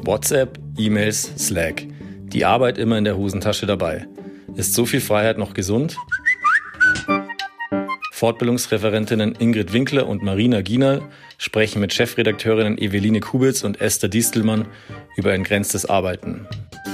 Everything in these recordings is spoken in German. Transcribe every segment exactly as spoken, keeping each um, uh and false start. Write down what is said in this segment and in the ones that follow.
WhatsApp, E-Mails, Slack. Die Arbeit immer in der Hosentasche dabei. Ist so viel Freiheit noch gesund? Fortbildungsreferentinnen Ingrid Winkler und Marina Gienerl sprechen mit Chefredakteurinnen Eveline Kubitz und Esther Distelmann über entgrenztes Arbeiten.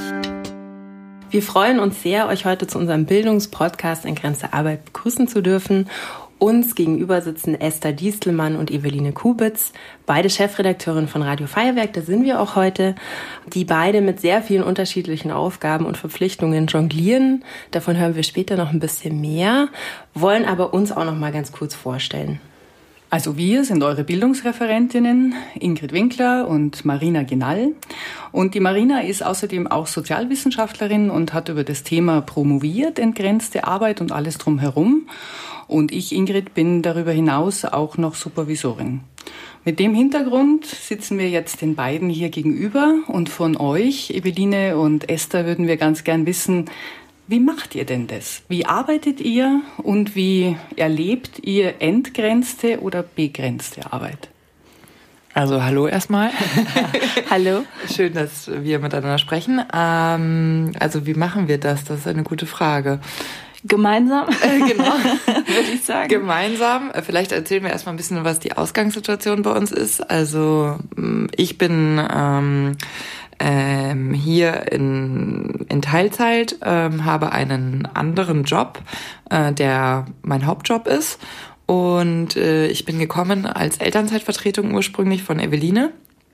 Wir freuen uns sehr, euch heute zu unserem Bildungspodcast Entgrenzte Arbeit begrüßen zu dürfen. Uns gegenüber sitzen Esther Distelmann und Eveline Kubitz, beide Chefredakteurinnen von Radio Feuerwerk, da sind wir auch heute, die beide mit sehr vielen unterschiedlichen Aufgaben und Verpflichtungen jonglieren. Davon hören wir später noch ein bisschen mehr, wollen aber uns auch noch mal ganz kurz vorstellen. Also wir sind eure Bildungsreferentinnen Ingrid Winkler und Marina Gienerl. Und die Marina ist außerdem auch Sozialwissenschaftlerin und hat über das Thema promoviert, entgrenzte Arbeit und alles drumherum. Und ich, Ingrid, bin darüber hinaus auch noch Supervisorin. Mit dem Hintergrund sitzen wir jetzt den beiden hier gegenüber. Und von euch, Eveline und Esther, würden wir ganz gern wissen, wie macht ihr denn das? Wie arbeitet ihr und wie erlebt ihr entgrenzte oder begrenzte Arbeit? Also hallo erstmal. Hallo. Schön, dass wir miteinander sprechen. Ähm, also wie machen wir das? Das ist eine gute Frage. Gemeinsam? Äh, genau, würde ich sagen. Gemeinsam. Vielleicht erzählen wir erstmal ein bisschen, was die Ausgangssituation bei uns ist. Also ich bin ähm, ähm, hier in, in Teilzeit, ähm, habe einen anderen Job, äh, der mein Hauptjob ist. Und äh, ich bin gekommen als Elternzeitvertretung ursprünglich von Eveline.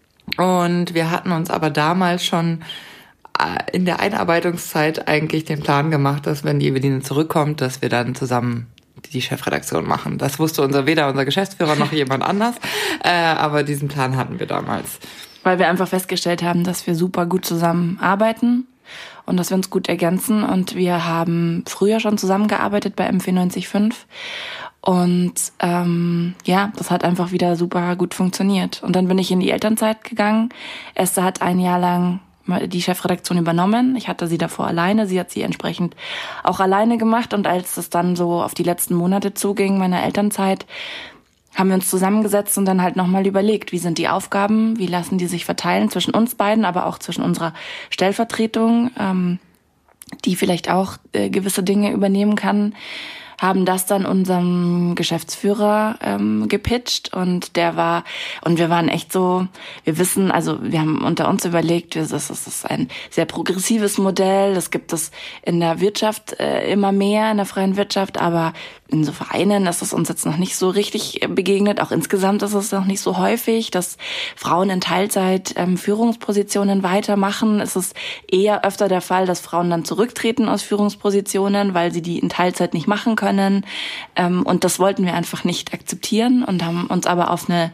Und wir hatten uns aber damals schon in der Einarbeitungszeit eigentlich den Plan gemacht, dass wenn die Eveline zurückkommt, dass wir dann zusammen die Chefredaktion machen. Das wusste unser weder unser Geschäftsführer noch jemand anders, äh, aber diesen Plan hatten wir damals. Weil wir einfach festgestellt haben, dass wir super gut zusammenarbeiten und dass wir uns gut ergänzen. Und wir haben früher schon zusammengearbeitet bei M vier neunzig fünf. Und ähm, ja, das hat einfach wieder super gut funktioniert. Und dann bin ich in die Elternzeit gegangen. Esther hat ein Jahr lang die Chefredaktion übernommen. Ich hatte sie davor alleine. Sie hat sie entsprechend auch alleine gemacht. Und als es dann so auf die letzten Monate zuging, meiner Elternzeit, haben wir uns zusammengesetzt und dann halt nochmal überlegt, wie sind die Aufgaben, wie lassen die sich verteilen zwischen uns beiden, aber auch zwischen unserer Stellvertretung, ähm, die vielleicht auch äh, gewisse Dinge übernehmen kann, haben das dann unserem Geschäftsführer ähm, gepitcht und der war, und wir waren echt so, wir wissen, also wir haben unter uns überlegt, das ist, das ist ein sehr progressives Modell, das gibt es in der Wirtschaft äh, immer mehr, in der freien Wirtschaft, aber in so Vereinen ist es uns jetzt noch nicht so richtig begegnet, auch insgesamt ist es noch nicht so häufig, dass Frauen in Teilzeit ähm, Führungspositionen weitermachen. Es ist eher öfter der Fall, dass Frauen dann zurücktreten aus Führungspositionen, weil sie die in Teilzeit nicht machen können. Ähm, und das wollten wir einfach nicht akzeptieren und haben uns aber auf eine,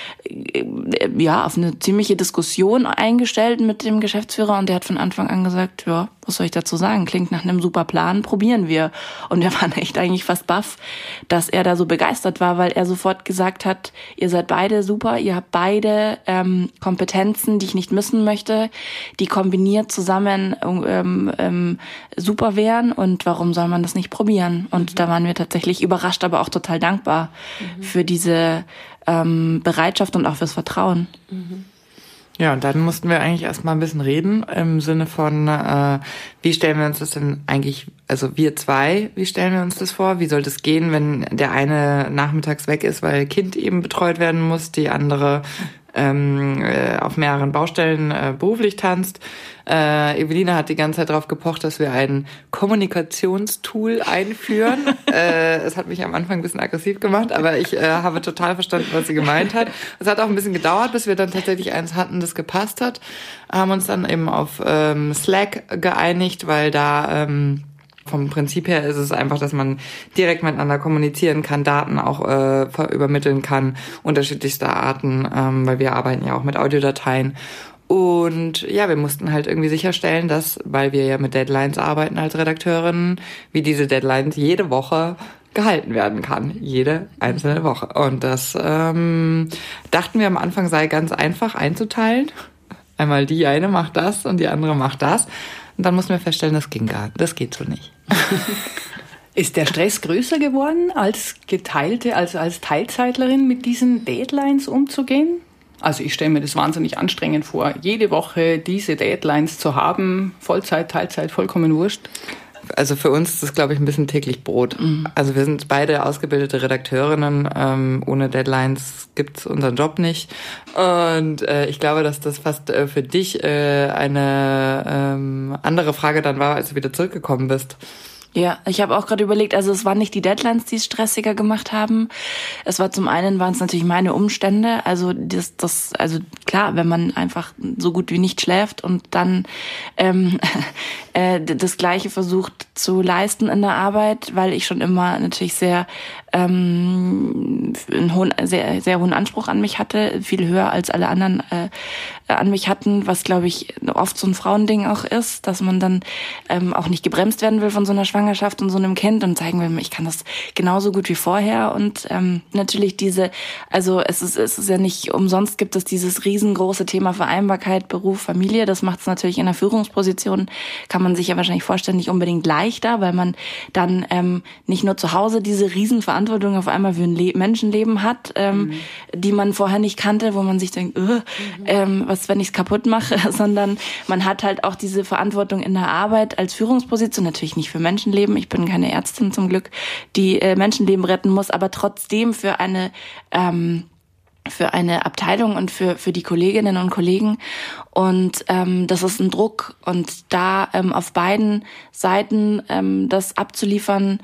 äh, ja, auf eine ziemliche Diskussion eingestellt mit dem Geschäftsführer und der hat von Anfang an gesagt, ja, was soll ich dazu sagen? Klingt nach einem super Plan, probieren wir. Und wir waren echt eigentlich fast baff, dass er da so begeistert war, weil er sofort gesagt hat, ihr seid beide super, ihr habt beide ähm, Kompetenzen, die ich nicht missen möchte, die kombiniert zusammen ähm, ähm, super wären und warum soll man das nicht probieren? Und mhm. da waren wir tatsächlich überrascht, aber auch total dankbar mhm. für diese ähm, Bereitschaft und auch fürs Vertrauen. Mhm. Ja, und dann mussten wir eigentlich erstmal ein bisschen reden im Sinne von, äh, wie stellen wir uns das denn eigentlich, also wir zwei, wie stellen wir uns das vor? Wie soll das gehen, wenn der eine nachmittags weg ist, weil Kind eben betreut werden muss, die andere ähm, äh, auf mehreren Baustellen äh, beruflich tanzt. Äh, Eveline hat die ganze Zeit darauf gepocht, dass wir ein Kommunikationstool einführen. äh, es hat mich am Anfang ein bisschen aggressiv gemacht, aber ich äh, habe total verstanden, was sie gemeint hat. Es hat auch ein bisschen gedauert, bis wir dann tatsächlich eins hatten, das gepasst hat. Haben uns dann eben auf ähm, Slack geeinigt, weil da ähm, vom Prinzip her ist es einfach, dass man direkt miteinander kommunizieren kann, Daten auch äh, übermitteln kann, unterschiedlichster Arten, ähm, weil wir arbeiten ja auch mit Audiodateien. Und ja, wir mussten halt irgendwie sicherstellen, dass, weil wir ja mit Deadlines arbeiten als Redakteurin, wie diese Deadlines jede Woche gehalten werden kann. Jede einzelne Woche. Und das ähm, dachten wir am Anfang sei ganz einfach einzuteilen. Einmal die eine macht das und die andere macht das. Und dann mussten wir feststellen, das ging gar, das geht so nicht. Ist der Stress größer geworden, als geteilte, also als Teilzeitlerin mit diesen Deadlines umzugehen? Also ich stelle mir das wahnsinnig anstrengend vor, jede Woche diese Deadlines zu haben, Vollzeit, Teilzeit, vollkommen wurscht. Also für uns ist das, glaube ich, ein bisschen täglich Brot. Mhm. Also wir sind beide ausgebildete Redakteurinnen. Ähm, ohne Deadlines gibt's unseren Job nicht. Und äh, ich glaube, dass das fast äh, für dich äh, eine ähm, andere Frage dann war, als du wieder zurückgekommen bist. Ja, ich habe auch gerade überlegt, also es waren nicht die Deadlines, die es stressiger gemacht haben. Es war zum einen, waren es natürlich meine Umstände. Also das, das, also klar, wenn man einfach so gut wie nicht schläft und dann ähm, äh, das Gleiche versucht zu leisten in der Arbeit, weil ich schon immer natürlich sehr ähm, einen hohen, sehr, sehr hohen Anspruch an mich hatte, viel höher als alle anderen äh, an mich hatten, was glaube ich oft so ein Frauending auch ist, dass man dann ähm, auch nicht gebremst werden will von so einer Schwangerschaft und so einem Kind und zeigen will, ich kann das genauso gut wie vorher. Und ähm, natürlich diese, also es ist, es ist ja nicht umsonst, gibt es dieses riesengroße Thema Vereinbarkeit, Beruf, Familie. Das macht es natürlich in einer Führungsposition, kann man sich ja wahrscheinlich vorstellen, nicht unbedingt leichter, weil man dann ähm, nicht nur zu Hause diese Riesenverantwortung auf einmal für ein Le- Menschenleben hat, ähm, mhm. die man vorher nicht kannte, wo man sich denkt, äh, mhm. ähm, was, wenn ich es kaputt mache, sondern man hat halt auch diese Verantwortung in der Arbeit als Führungsposition, natürlich nicht für Menschenleben, ich bin keine Ärztin zum Glück, die äh, Menschenleben retten muss, aber trotzdem für eine ähm, für eine Abteilung und für für die Kolleginnen und Kollegen. Und ähm, das ist ein Druck. Und da ähm, auf beiden Seiten ähm, das abzuliefern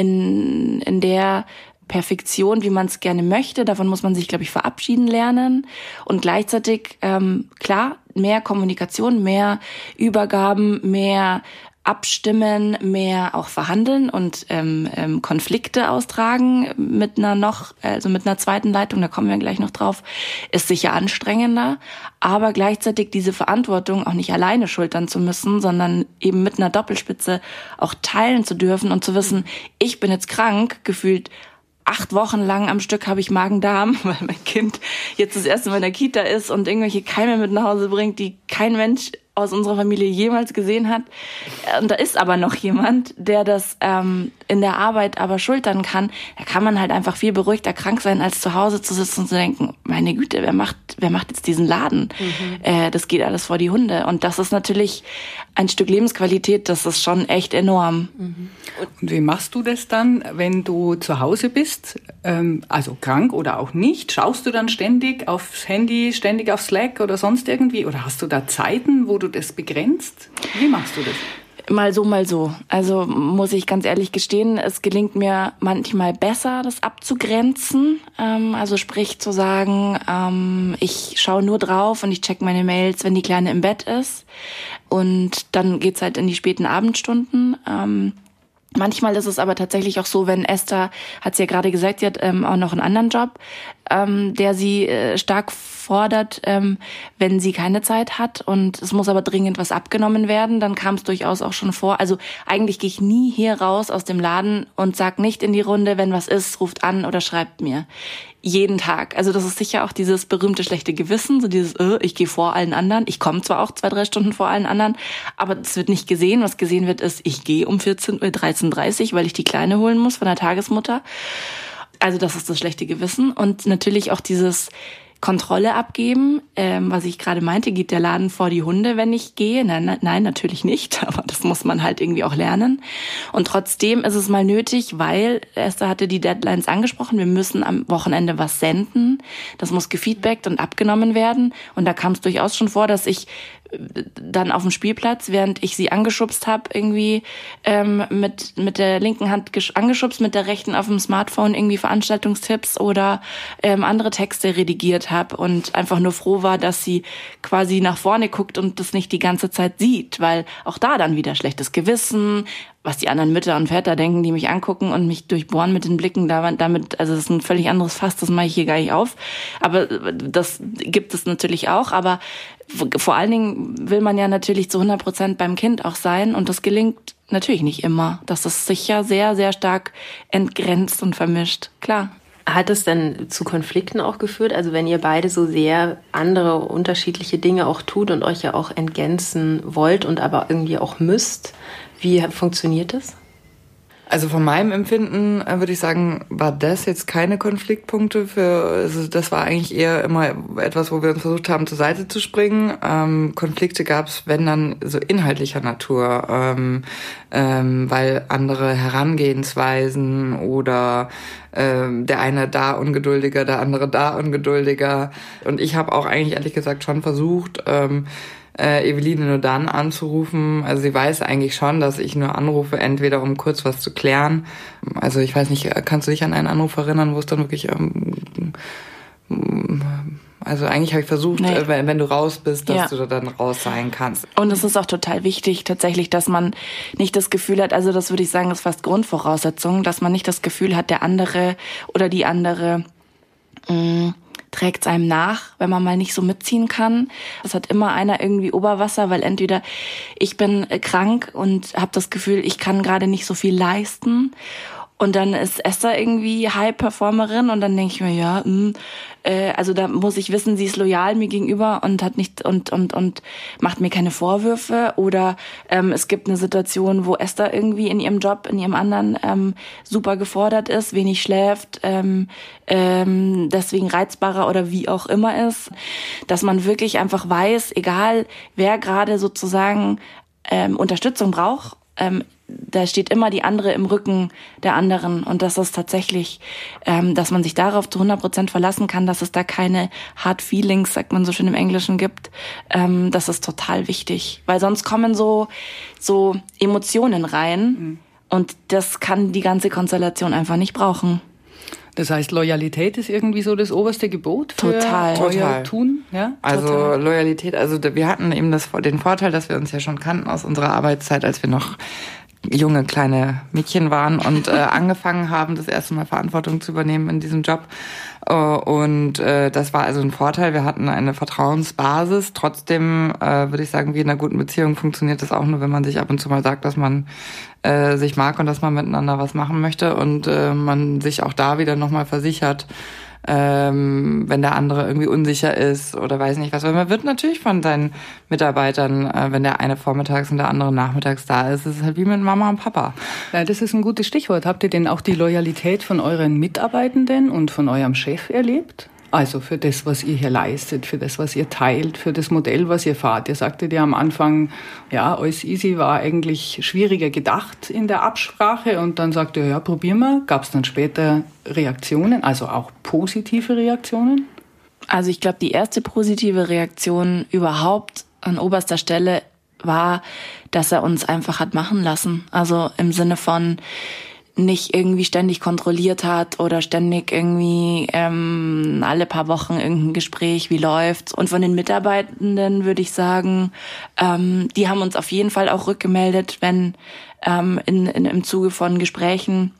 in in der Perfektion, wie man es gerne möchte, davon muss man sich, glaube ich, verabschieden lernen. Und gleichzeitig, ähm, klar, mehr Kommunikation, mehr Übergaben, mehr abstimmen, mehr auch verhandeln und ähm, ähm, Konflikte austragen mit einer noch, also mit einer zweiten Leitung, da kommen wir gleich noch drauf, ist sicher anstrengender, aber gleichzeitig diese Verantwortung auch nicht alleine schultern zu müssen, sondern eben mit einer Doppelspitze auch teilen zu dürfen und zu wissen, ich bin jetzt krank, gefühlt acht Wochen lang am Stück habe ich Magen-Darm, weil mein Kind jetzt das erste Mal in der Kita ist und irgendwelche Keime mit nach Hause bringt, die kein Mensch aus unserer Familie jemals gesehen hat. Und da ist aber noch jemand, der das ähm, in der Arbeit aber schultern kann. Da kann man halt einfach viel beruhigter krank sein, als zu Hause zu sitzen und zu denken, meine Güte, wer macht, wer macht jetzt diesen Laden? Mhm. Äh, das geht alles vor die Hunde. Und das ist natürlich ein Stück Lebensqualität, das ist schon echt enorm. Mhm. Und wie machst du das dann, wenn du zu Hause bist, ähm, also krank oder auch nicht? Schaust du dann ständig aufs Handy, ständig auf Slack oder sonst irgendwie? Oder hast du da Zeiten, wo du das begrenzt? Wie machst du das? Mal so, mal so. Also muss ich ganz ehrlich gestehen, es gelingt mir manchmal besser, das abzugrenzen. Ähm, also sprich zu sagen, ähm, ich schaue nur drauf und ich check meine Mails, wenn die Kleine im Bett ist. Und dann geht's halt in die späten Abendstunden. Ähm, Manchmal ist es aber tatsächlich auch so, wenn Esther, hat sie ja gerade gesagt, sie hat ähm, auch noch einen anderen Job, ähm, der sie äh, stark fordert, ähm, wenn sie keine Zeit hat und es muss aber dringend was abgenommen werden, dann kam es durchaus auch schon vor. Also eigentlich gehe ich nie hier raus aus dem Laden und sag nicht in die Runde, wenn was ist, ruft an oder schreibt mir. Jeden Tag. Also das ist sicher auch dieses berühmte schlechte Gewissen, so dieses, äh, ich gehe vor allen anderen. Ich komme zwar auch zwei, drei Stunden vor allen anderen, aber das wird nicht gesehen. Was gesehen wird, ist, ich gehe um vierzehn Uhr, dreizehn Uhr dreißig, weil ich die Kleine holen muss von der Tagesmutter. Also das ist das schlechte Gewissen. Und natürlich auch dieses Kontrolle abgeben, ähm, was ich gerade meinte, geht der Laden vor die Hunde, wenn ich gehe? Nein, nein, natürlich nicht, aber das muss man halt irgendwie auch lernen. Und trotzdem ist es mal nötig, weil Esther hatte die Deadlines angesprochen, wir müssen am Wochenende was senden, das muss gefeedbackt und abgenommen werden und da kam es durchaus schon vor, dass ich dann auf dem Spielplatz, während ich sie angeschubst habe, irgendwie ähm, mit mit der linken Hand gesch- angeschubst, mit der rechten auf dem Smartphone irgendwie Veranstaltungstipps oder ähm, andere Texte redigiert habe und einfach nur froh war, dass sie quasi nach vorne guckt und das nicht die ganze Zeit sieht, weil auch da dann wieder schlechtes Gewissen, was die anderen Mütter und Väter denken, die mich angucken und mich durchbohren mit den Blicken, damit, also das ist ein völlig anderes Fass, das mache ich hier gar nicht auf. Aber das gibt es natürlich auch, aber vor allen Dingen will man ja natürlich zu hundert Prozent beim Kind auch sein und das gelingt natürlich nicht immer. Das ist sicher sehr, sehr stark entgrenzt und vermischt, klar. Hat es denn zu Konflikten auch geführt? Also wenn ihr beide so sehr andere, unterschiedliche Dinge auch tut und euch ja auch entgrenzen wollt und aber irgendwie auch müsst, wie funktioniert das? Also von meinem Empfinden äh, würde ich sagen, war das jetzt keine Konfliktpunkte für, also das war eigentlich eher immer etwas, wo wir uns versucht haben, zur Seite zu springen. Ähm, Konflikte gab es, wenn dann so inhaltlicher Natur, ähm, ähm, weil andere Herangehensweisen oder ähm, der eine da ungeduldiger, der andere da ungeduldiger. Und ich habe auch eigentlich ehrlich gesagt schon versucht, ähm, Äh, Eveline nur dann anzurufen. Also sie weiß eigentlich schon, dass ich nur anrufe, entweder um kurz was zu klären. Also ich weiß nicht, kannst du dich an einen Anruf erinnern, wo es dann wirklich... Ähm, also eigentlich habe ich versucht, nee. äh, wenn, wenn du raus bist, dass ja. du da dann raus sein kannst. Und es ist auch total wichtig tatsächlich, dass man nicht das Gefühl hat, also das würde ich sagen, ist fast Grundvoraussetzung, dass man nicht das Gefühl hat, der andere oder die andere... Mh, trägt es einem nach, wenn man mal nicht so mitziehen kann. Es hat immer einer irgendwie Oberwasser, weil entweder ich bin krank und habe das Gefühl, ich kann gerade nicht so viel leisten. Und dann ist Esther irgendwie High-Performerin und dann denke ich mir, ja, mh, äh, also da muss ich wissen, sie ist loyal mir gegenüber und hat nicht und und und macht mir keine Vorwürfe. Oder ähm, es gibt eine Situation, wo Esther irgendwie in ihrem Job, in ihrem anderen ähm, super gefordert ist, wenig schläft, ähm, ähm, deswegen reizbarer oder wie auch immer ist, dass man wirklich einfach weiß, egal wer gerade sozusagen ähm, Unterstützung braucht, ähm, da steht immer die andere im Rücken der anderen. Und das ist tatsächlich, ähm, dass man sich darauf zu hundert Prozent verlassen kann, dass es da keine Hard Feelings, sagt man so schön im Englischen, gibt. Ähm, das ist total wichtig. Weil sonst kommen so, so Emotionen rein. Mhm. Und das kann die ganze Konstellation einfach nicht brauchen. Das heißt, Loyalität ist irgendwie so das oberste Gebot für total. euer Total. Tun? Ja? Also Total. Loyalität, also wir hatten eben das, den Vorteil, dass wir uns ja schon kannten aus unserer Arbeitszeit, als wir noch junge kleine Mädchen waren und äh, angefangen haben, das erste Mal Verantwortung zu übernehmen in diesem Job. Äh, und äh, das war also ein Vorteil. Wir hatten eine Vertrauensbasis. Trotzdem äh, würde ich sagen, wie in einer guten Beziehung funktioniert das auch nur, wenn man sich ab und zu mal sagt, dass man äh, sich mag und dass man miteinander was machen möchte und äh, man sich auch da wieder nochmal versichert, ähm, wenn der andere irgendwie unsicher ist oder weiß nicht was. Weil man wird natürlich von seinen Mitarbeitern, äh, wenn der eine vormittags und der andere nachmittags da ist, ist es halt wie mit Mama und Papa. Ja, das ist ein gutes Stichwort. Habt ihr denn auch die Loyalität von euren Mitarbeitenden und von eurem Chef erlebt? Also für das, was ihr hier leistet, für das, was ihr teilt, für das Modell, was ihr fahrt. Ihr sagtet ja am Anfang, ja, alles easy war eigentlich schwieriger gedacht in der Absprache und dann sagt ihr, ja, probieren wir. Gab es dann später Reaktionen, also auch positive Reaktionen? Also ich glaube, die erste positive Reaktion überhaupt an oberster Stelle war, dass er uns einfach hat machen lassen. Also im Sinne von nicht irgendwie ständig kontrolliert hat oder ständig irgendwie ähm, alle paar Wochen irgendein Gespräch, wie läuft's. Und von den Mitarbeitenden würde ich sagen, ähm, die haben uns auf jeden Fall auch rückgemeldet, wenn ähm, in, in, im Zuge von Gesprächen,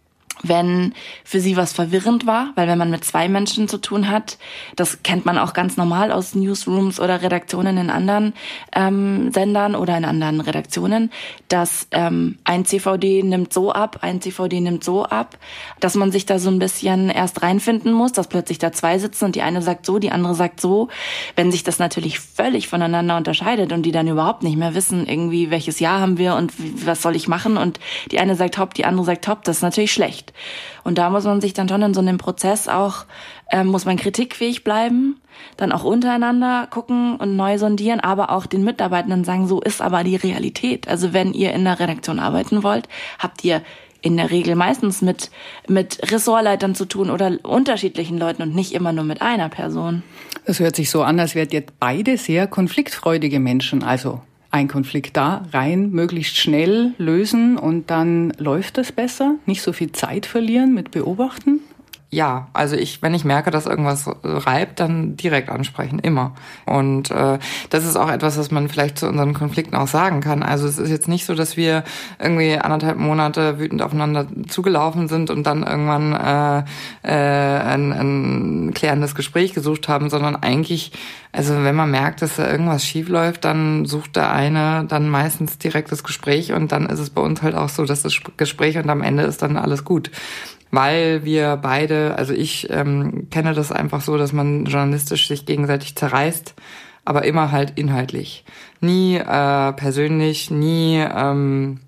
wenn für sie was verwirrend war, weil wenn man mit zwei Menschen zu tun hat, das kennt man auch ganz normal aus Newsrooms oder Redaktionen in anderen ähm, Sendern oder in anderen Redaktionen, dass ähm, ein C V D nimmt so ab, ein C V D nimmt so ab, dass man sich da so ein bisschen erst reinfinden muss, dass plötzlich da zwei sitzen und die eine sagt so, die andere sagt so. Wenn sich das natürlich völlig voneinander unterscheidet und die dann überhaupt nicht mehr wissen, irgendwie welches Jahr haben wir und was soll ich machen und die eine sagt hopp, die andere sagt hopp, das ist natürlich schlecht. Und da muss man sich dann schon in so einem Prozess auch, ähm, muss man kritikfähig bleiben, dann auch untereinander gucken und neu sondieren, aber auch den Mitarbeitenden sagen, so ist aber die Realität. Also wenn ihr in der Redaktion arbeiten wollt, habt ihr in der Regel meistens mit, mit Ressortleitern zu tun oder unterschiedlichen Leuten und nicht immer nur mit einer Person. Das hört sich so an, als wärt ihr beide sehr konfliktfreudige Menschen, also ein Konflikt da, rein, möglichst schnell lösen und dann läuft das besser. Nicht so viel Zeit verlieren mit Beobachten. Ja, also ich, wenn ich merke, dass irgendwas reibt, dann direkt ansprechen, immer. Und äh, das ist auch etwas, was man vielleicht zu unseren Konflikten auch sagen kann. Also es ist jetzt nicht so, dass wir irgendwie anderthalb Monate wütend aufeinander zugelaufen sind und dann irgendwann äh, äh, ein, ein klärendes Gespräch gesucht haben, sondern eigentlich, also wenn man merkt, dass da irgendwas schief läuft, dann sucht der eine dann meistens direkt das Gespräch und dann ist es bei uns halt auch so, dass das Gespräch und am Ende ist dann alles gut. Weil wir beide, also ich ähm, kenne das einfach so, dass man journalistisch sich gegenseitig zerreißt, aber immer halt inhaltlich. Nie äh, persönlich, nie ähm,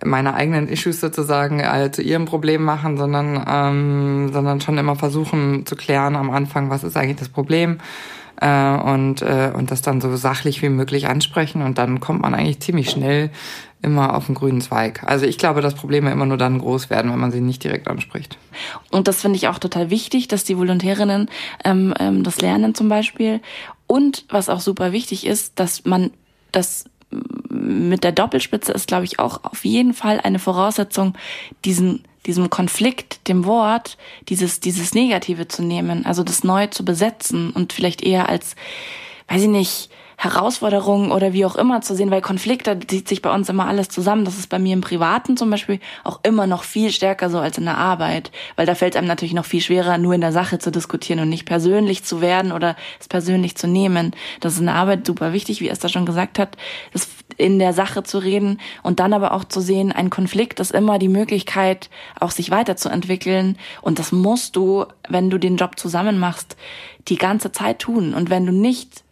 meine eigenen Issues sozusagen äh, zu ihrem Problem machen, sondern ähm, sondern schon immer versuchen zu klären am Anfang, was ist eigentlich das Problem, äh, und äh, und das dann so sachlich wie möglich ansprechen, und dann kommt man eigentlich ziemlich schnell immer auf den grünen Zweig. Also ich glaube, dass Probleme immer nur dann groß werden, wenn man sie nicht direkt anspricht. Und das finde ich auch total wichtig, dass die Volontärinnen ähm, ähm, das lernen zum Beispiel. Und was auch super wichtig ist, dass man das mit der Doppelspitze ist, glaube ich, auch auf jeden Fall eine Voraussetzung, diesen diesem Konflikt, dem Wort, dieses dieses Negative zu nehmen, also das neu zu besetzen und vielleicht eher als, weiß ich nicht, Herausforderungen oder wie auch immer zu sehen, weil Konflikte, da zieht sich bei uns immer alles zusammen. Das ist bei mir im Privaten zum Beispiel auch immer noch viel stärker so als in der Arbeit, weil da fällt es einem natürlich noch viel schwerer, nur in der Sache zu diskutieren und nicht persönlich zu werden oder es persönlich zu nehmen. Das ist in der Arbeit super wichtig, wie Esther schon gesagt hat, das in der Sache zu reden und dann aber auch zu sehen, ein Konflikt ist immer die Möglichkeit, auch sich weiterzuentwickeln, und das musst du, wenn du den Job zusammen machst, die ganze Zeit tun. Und wenn du nicht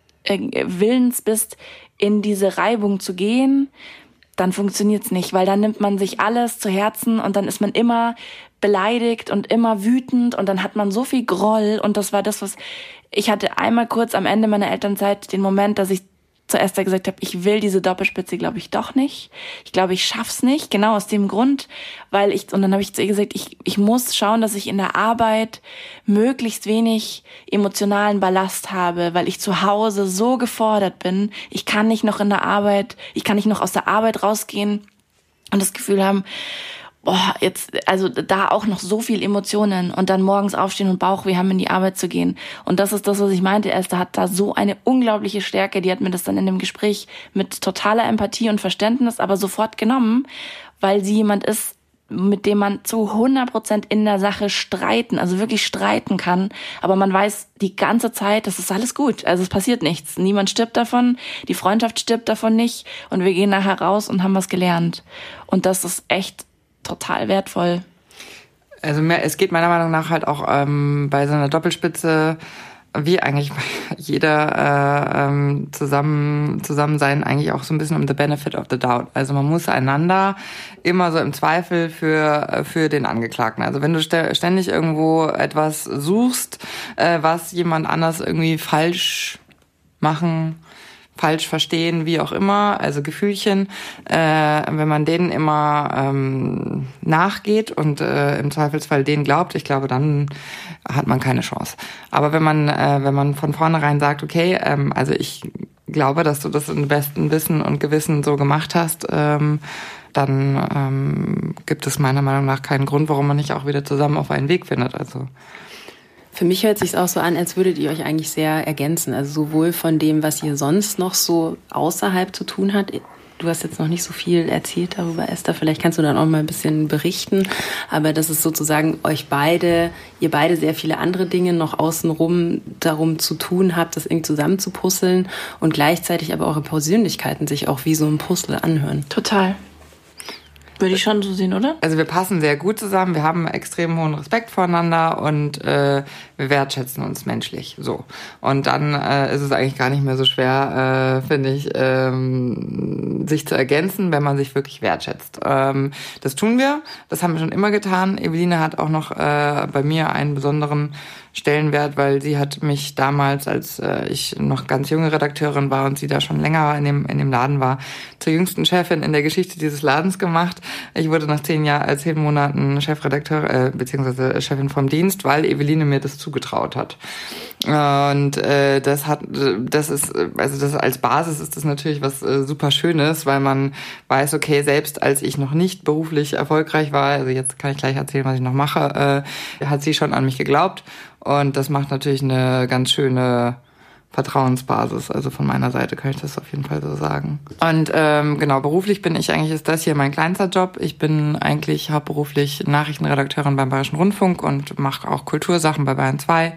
willens bist, in diese Reibung zu gehen, dann funktioniert's nicht, weil dann nimmt man sich alles zu Herzen und dann ist man immer beleidigt und immer wütend und dann hat man so viel Groll, und das war das, was ich hatte einmal kurz am Ende meiner Elternzeit den Moment, dass ich zu Esther gesagt habe, ich will diese Doppelspitze, glaube ich, doch nicht. Ich glaube, ich schaff's nicht, genau aus dem Grund, weil ich, und dann habe ich zu ihr gesagt, ich, ich muss schauen, dass ich in der Arbeit möglichst wenig emotionalen Ballast habe, weil ich zu Hause so gefordert bin. Ich kann nicht noch in der Arbeit, ich kann nicht noch aus der Arbeit rausgehen und das Gefühl haben, boah, jetzt, also da auch noch so viel Emotionen und dann morgens aufstehen und Bauchweh haben, in die Arbeit zu gehen. Und das ist das, was ich meinte. Esther hat da so eine unglaubliche Stärke. Die hat mir das dann in dem Gespräch mit totaler Empathie und Verständnis aber sofort genommen, weil sie jemand ist, mit dem man zu hundert Prozent in der Sache streiten, also wirklich streiten kann. Aber man weiß die ganze Zeit, das ist alles gut. Also es passiert nichts. Niemand stirbt davon. Die Freundschaft stirbt davon nicht. Und wir gehen nachher raus und haben was gelernt. Und das ist echt total wertvoll. Also mehr, es geht meiner Meinung nach halt auch ähm, bei so einer Doppelspitze, wie eigentlich bei jeder äh, ähm, zusammen zusammen sein, eigentlich auch so ein bisschen um the benefit of the doubt. Also man muss einander immer so im Zweifel für für den Angeklagten. Also wenn du st- ständig irgendwo etwas suchst, äh, was jemand anders irgendwie falsch machen, falsch verstehen, wie auch immer, also Gefühlchen, äh, wenn man denen immer ähm, nachgeht und äh, im Zweifelsfall denen glaubt, ich glaube, dann hat man keine Chance. Aber wenn man äh, wenn man von vornherein sagt, okay, ähm, also ich glaube, dass du das im besten Wissen und Gewissen so gemacht hast, ähm, dann ähm, gibt es meiner Meinung nach keinen Grund, warum man nicht auch wieder zusammen auf einen Weg findet. Also für mich hört es sich auch so an, als würdet ihr euch eigentlich sehr ergänzen. Also sowohl von dem, was ihr sonst noch so außerhalb zu tun habt. Du hast jetzt noch nicht so viel erzählt darüber, Esther. Vielleicht kannst du dann auch mal ein bisschen berichten. Aber dass es sozusagen euch beide, ihr beide sehr viele andere Dinge noch außenrum darum zu tun habt, das irgendwie zusammenzupuzzeln und gleichzeitig aber eure Persönlichkeiten sich auch wie so ein Puzzle anhören. Total. Würde ich schon so sehen, oder? Also wir passen sehr gut zusammen, wir haben extrem hohen Respekt voreinander und äh, wir wertschätzen uns menschlich. So. Und dann äh, ist es eigentlich gar nicht mehr so schwer, äh, finde ich, ähm, sich zu ergänzen, wenn man sich wirklich wertschätzt. Ähm, das tun wir, das haben wir schon immer getan. Eveline hat auch noch äh, bei mir einen besonderen Stellenwert, weil sie hat mich damals, als äh, ich noch ganz junge Redakteurin war und sie da schon länger in dem in dem Laden war, zur jüngsten Chefin in der Geschichte dieses Ladens gemacht. Ich wurde nach zehn Jahren, äh, zehn Monaten Chefredakteur äh, beziehungsweise Chefin vom Dienst, weil Eveline mir das zugetraut hat. Und äh, das hat, das ist, also das als Basis ist das natürlich was äh, super Schönes, weil man weiß, okay, selbst als ich noch nicht beruflich erfolgreich war, also jetzt kann ich gleich erzählen, was ich noch mache, äh, hat sie schon an mich geglaubt. Und das macht natürlich eine ganz schöne Vertrauensbasis. Also von meiner Seite kann ich das auf jeden Fall so sagen. Und ähm, genau, beruflich bin ich eigentlich, ist das hier mein kleinster Job. Ich bin eigentlich hauptberuflich Nachrichtenredakteurin beim Bayerischen Rundfunk und mache auch Kultursachen bei Bayern zwei.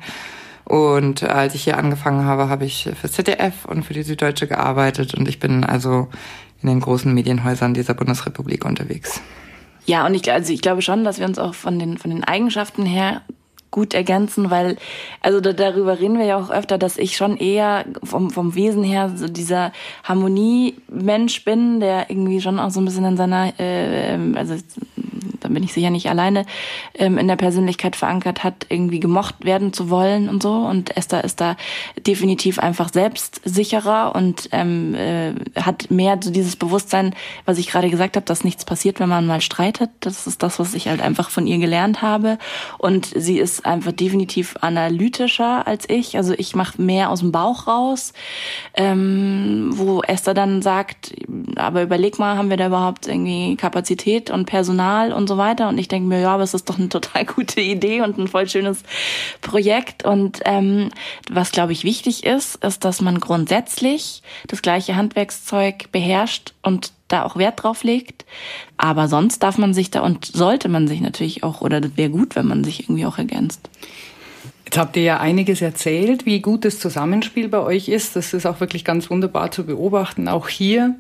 Und als ich hier angefangen habe, habe ich für Z D F und für die Süddeutsche gearbeitet. Und ich bin also in den großen Medienhäusern dieser Bundesrepublik unterwegs. Ja, und ich, also ich glaube schon, dass wir uns auch von den, von den Eigenschaften her gut ergänzen, weil, also da, darüber reden wir ja auch öfter, dass ich schon eher vom, vom Wesen her so dieser Harmonie-Mensch bin, der irgendwie schon auch so ein bisschen in seiner, äh, also da bin ich sicher nicht alleine, ähm, in der Persönlichkeit verankert hat, irgendwie gemocht werden zu wollen und so. Und Esther ist da definitiv einfach selbstsicherer und ähm, äh, hat mehr so dieses Bewusstsein, was ich gerade gesagt habe, dass nichts passiert, wenn man mal streitet. Das ist das, was ich halt einfach von ihr gelernt habe. Und sie ist einfach definitiv analytischer als ich. Also ich mache mehr aus dem Bauch raus, ähm, wo Esther dann sagt, aber überleg mal, haben wir da überhaupt irgendwie Kapazität und Personal und so weiter? Und ich denke mir, ja, aber es ist doch eine total gute Idee und ein voll schönes Projekt. Und ähm, was, glaube ich, wichtig ist, ist, dass man grundsätzlich das gleiche Handwerkszeug beherrscht und da auch Wert drauf legt. Aber sonst darf man sich da und sollte man sich natürlich auch, oder das wäre gut, wenn man sich irgendwie auch ergänzt. Jetzt habt ihr ja einiges erzählt, wie gut das Zusammenspiel bei euch ist. Das ist auch wirklich ganz wunderbar zu beobachten, auch hier.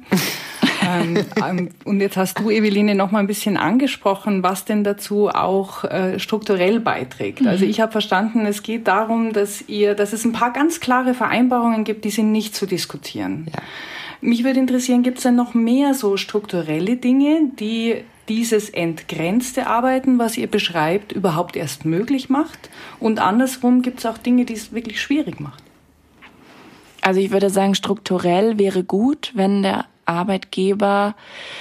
ähm, und jetzt hast du, Eveline, noch mal ein bisschen angesprochen, was denn dazu auch äh, strukturell beiträgt. Mhm. Also ich habe verstanden, es geht darum, dass ihr, dass es ein paar ganz klare Vereinbarungen gibt, die sind nicht zu diskutieren. Ja. Mich würde interessieren, gibt es denn noch mehr so strukturelle Dinge, die dieses entgrenzte Arbeiten, was ihr beschreibt, überhaupt erst möglich macht? Und andersrum gibt es auch Dinge, die es wirklich schwierig macht? Also ich würde sagen, strukturell wäre gut, wenn der Arbeitgeber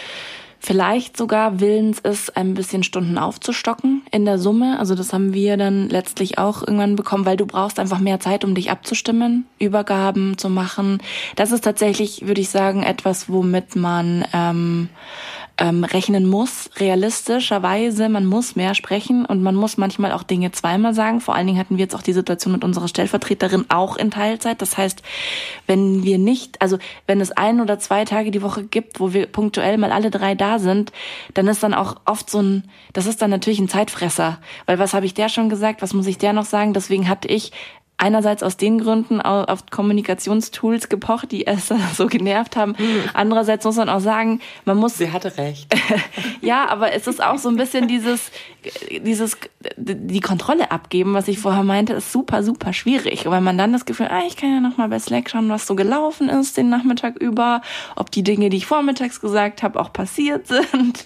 vielleicht sogar willens ist, ein bisschen Stunden aufzustocken in der Summe. Also das haben wir dann letztlich auch irgendwann bekommen, weil du brauchst einfach mehr Zeit, um dich abzustimmen, Übergaben zu machen. Das ist tatsächlich, würde ich sagen, etwas, womit man ähm, ähm, rechnen muss, realistischerweise. Man muss mehr sprechen und man muss manchmal auch Dinge zweimal sagen. Vor allen Dingen hatten wir jetzt auch die Situation mit unserer Stellvertreterin auch in Teilzeit. Das heißt, wenn wir nicht, also wenn es ein oder zwei Tage die Woche gibt, wo wir punktuell mal alle drei da sind, dann ist dann auch oft so ein, das ist dann natürlich ein Zeitfresser. Weil was habe ich der schon gesagt, was muss ich der noch sagen? Deswegen hatte ich einerseits aus den Gründen auf Kommunikationstools gepocht, die es so genervt haben. Andererseits muss man auch sagen, man muss... Sie hatte recht. Ja, aber es ist auch so ein bisschen dieses, dieses, die Kontrolle abgeben, was ich vorher meinte, ist super, super schwierig. Und wenn man dann das Gefühl, ah, ich kann ja noch mal bei Slack schauen, was so gelaufen ist den Nachmittag über, ob die Dinge, die ich vormittags gesagt habe, auch passiert sind,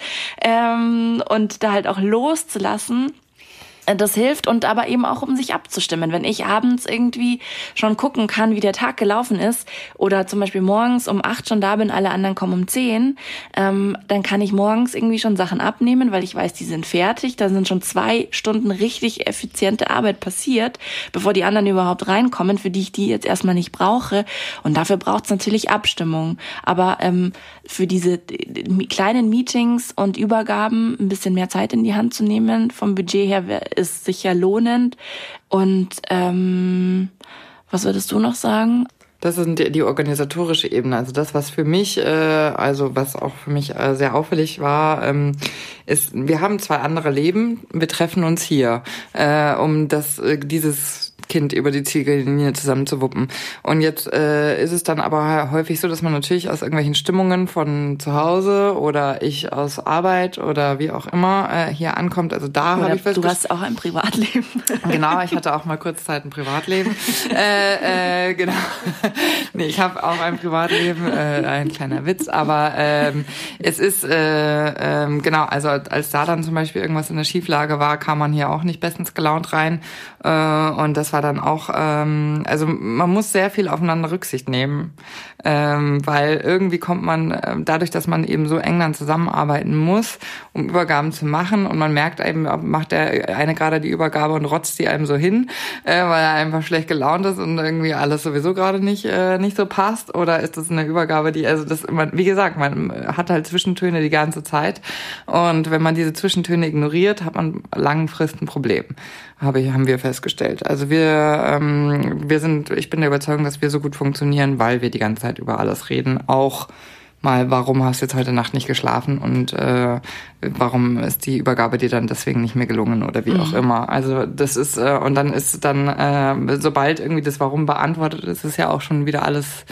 ähm, und da halt auch loszulassen. Das hilft und aber eben auch, um sich abzustimmen. Wenn ich abends irgendwie schon gucken kann, wie der Tag gelaufen ist oder zum Beispiel morgens um acht schon da bin, alle anderen kommen um zehn, ähm, dann kann ich morgens irgendwie schon Sachen abnehmen, weil ich weiß, die sind fertig. Da sind schon zwei Stunden richtig effiziente Arbeit passiert, bevor die anderen überhaupt reinkommen, für die ich die jetzt erstmal nicht brauche. Und dafür braucht es natürlich Abstimmung. Aber ähm, für diese kleinen Meetings und Übergaben ein bisschen mehr Zeit in die Hand zu nehmen, vom Budget her ist sicher lohnend. Und ähm, was würdest du noch sagen? Das ist die, die organisatorische Ebene. Also das, was für mich, äh, also was auch für mich äh, sehr auffällig war, ähm, ist, wir haben zwei andere Leben. Wir treffen uns hier, äh, um das, äh, dieses Kind über die Ziellinie zusammen zu wuppen. Und jetzt äh, ist es dann aber häufig so, dass man natürlich aus irgendwelchen Stimmungen von zu Hause oder ich aus Arbeit oder wie auch immer äh, hier ankommt. Also da habe ich Du hast auch ein Privatleben. Genau, ich hatte auch mal kurz Zeit ein Privatleben. äh, äh, genau. Nee, ich habe auch ein Privatleben, äh, ein kleiner Witz, aber ähm, es ist äh, ähm, genau, also als da dann zum Beispiel irgendwas in der Schieflage war, kam man hier auch nicht bestens gelaunt rein, äh, und das war dann auch, ähm, also man muss sehr viel aufeinander Rücksicht nehmen, ähm, weil irgendwie kommt man, äh, dadurch, dass man eben so eng dann zusammenarbeiten muss, um Übergaben zu machen und man merkt eben, macht der eine gerade die Übergabe und rotzt die einem so hin, äh, weil er einfach schlecht gelaunt ist und irgendwie alles sowieso gerade nicht äh, nicht so passt, oder ist das eine Übergabe, die, also das, man, wie gesagt, man hat halt Zwischentöne die ganze Zeit und wenn man diese Zwischentöne ignoriert, hat man langfristig ein Problem, habe ich, haben wir festgestellt. Also wir ähm, wir sind, ich bin der Überzeugung, dass wir so gut funktionieren, weil wir die ganze Zeit über alles reden, auch mal, warum hast du jetzt heute Nacht nicht geschlafen und äh, warum ist die Übergabe dir dann deswegen nicht mehr gelungen oder wie mhm. auch immer. Also das ist, äh, und dann ist dann, äh, sobald irgendwie das Warum beantwortet ist, ist ja auch schon wieder alles,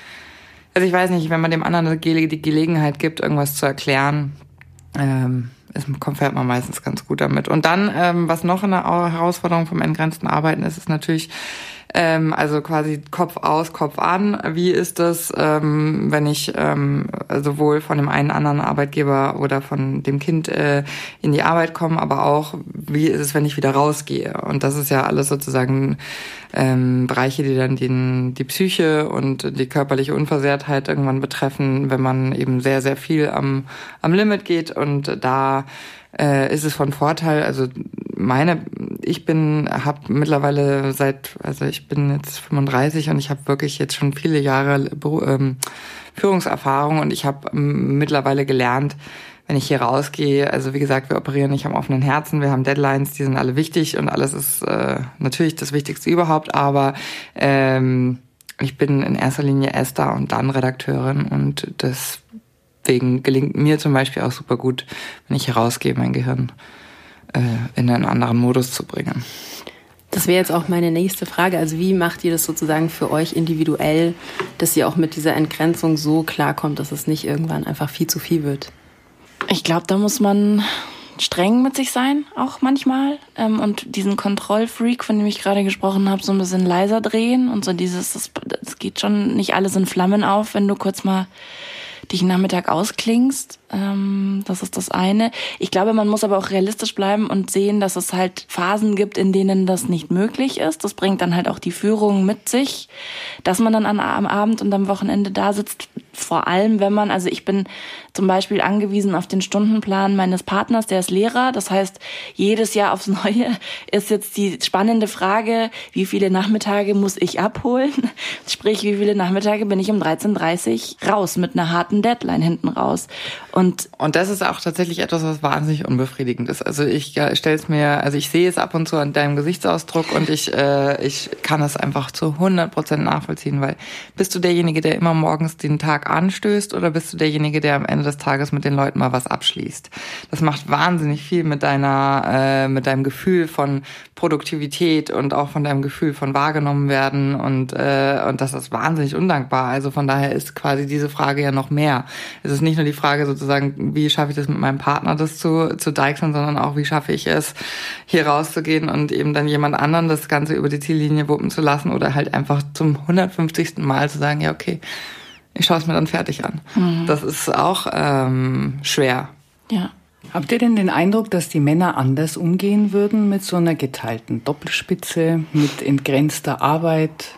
also ich weiß nicht, wenn man dem anderen die Gelegenheit gibt, irgendwas zu erklären, ähm, ist, fährt man meistens ganz gut damit. Und dann, ähm, was noch eine Herausforderung vom entgrenzten Arbeiten ist, ist natürlich, ähm, also quasi Kopf aus, Kopf an. Wie ist das, ähm, wenn ich ähm, sowohl von dem einen anderen Arbeitgeber oder von dem Kind äh, in die Arbeit komme, aber auch, wie ist es, wenn ich wieder rausgehe? Und das ist ja alles sozusagen ähm, Bereiche, die dann den, die Psyche und die körperliche Unversehrtheit irgendwann betreffen, wenn man eben sehr, sehr viel am, am Limit geht. Und da äh, ist es von Vorteil, also meine, ich bin, habe mittlerweile seit, also ich bin jetzt fünfunddreißig und ich habe wirklich jetzt schon viele Jahre ähm, Führungserfahrung und ich habe ähm, mittlerweile gelernt, wenn ich hier rausgehe, also wie gesagt, wir operieren nicht am offenen Herzen, wir haben Deadlines, die sind alle wichtig und alles ist äh, natürlich das Wichtigste überhaupt, aber ähm, ich bin in erster Linie Esther und dann Redakteurin und deswegen gelingt mir zum Beispiel auch super gut, wenn ich hier rausgehe, mein Gehirn äh, in einen anderen Modus zu bringen. Das wäre jetzt auch meine nächste Frage. Also wie macht ihr das sozusagen für euch individuell, dass ihr auch mit dieser Entgrenzung so klarkommt, dass es nicht irgendwann einfach viel zu viel wird? Ich glaube, da muss man streng mit sich sein, auch manchmal. Ähm, und diesen Kontrollfreak, von dem ich gerade gesprochen habe, so ein bisschen leiser drehen. Und so dieses, das, das geht schon nicht alles in Flammen auf, wenn du kurz mal dich einen Nachmittag ausklingst. Ähm, das ist das eine. Ich glaube, man muss aber auch realistisch bleiben und sehen, dass es halt Phasen gibt, in denen das nicht möglich ist. Das bringt dann halt auch die Führung mit sich, dass man dann an, am Abend und am Wochenende da sitzt. Vor allem, wenn man, also ich bin zum Beispiel angewiesen auf den Stundenplan meines Partners, der ist Lehrer. Das heißt, jedes Jahr aufs Neue ist jetzt die spannende Frage, wie viele Nachmittage muss ich abholen? Sprich, wie viele Nachmittage bin ich um dreizehn Uhr dreißig raus mit einer harten Deadline hinten raus. Und, und das ist auch tatsächlich etwas, was wahnsinnig unbefriedigend ist. Also ich stelle es mir, also ich sehe es ab und zu an deinem Gesichtsausdruck und ich äh, ich kann es einfach zu hundert Prozent nachvollziehen, weil bist du derjenige, der immer morgens den Tag anstößt oder bist du derjenige, der am Ende des Tages mit den Leuten mal was abschließt? Das macht wahnsinnig viel mit deiner, äh, mit deinem Gefühl von Produktivität und auch von deinem Gefühl von wahrgenommen werden und äh, und das ist wahnsinnig undankbar. Also von daher ist quasi diese Frage ja noch mehr. Es ist nicht nur die Frage sozusagen, wie schaffe ich das mit meinem Partner, das zu zu deichseln, sondern auch, wie schaffe ich es, hier rauszugehen und eben dann jemand anderen das Ganze über die Ziellinie wuppen zu lassen oder halt einfach zum hundertfünfzigsten Mal zu sagen, ja okay, ich schaue es mir dann fertig an. Mhm. Das ist auch ähm, schwer. Ja. Habt ihr denn den Eindruck, dass die Männer anders umgehen würden mit so einer geteilten Doppelspitze, mit entgrenzter Arbeit?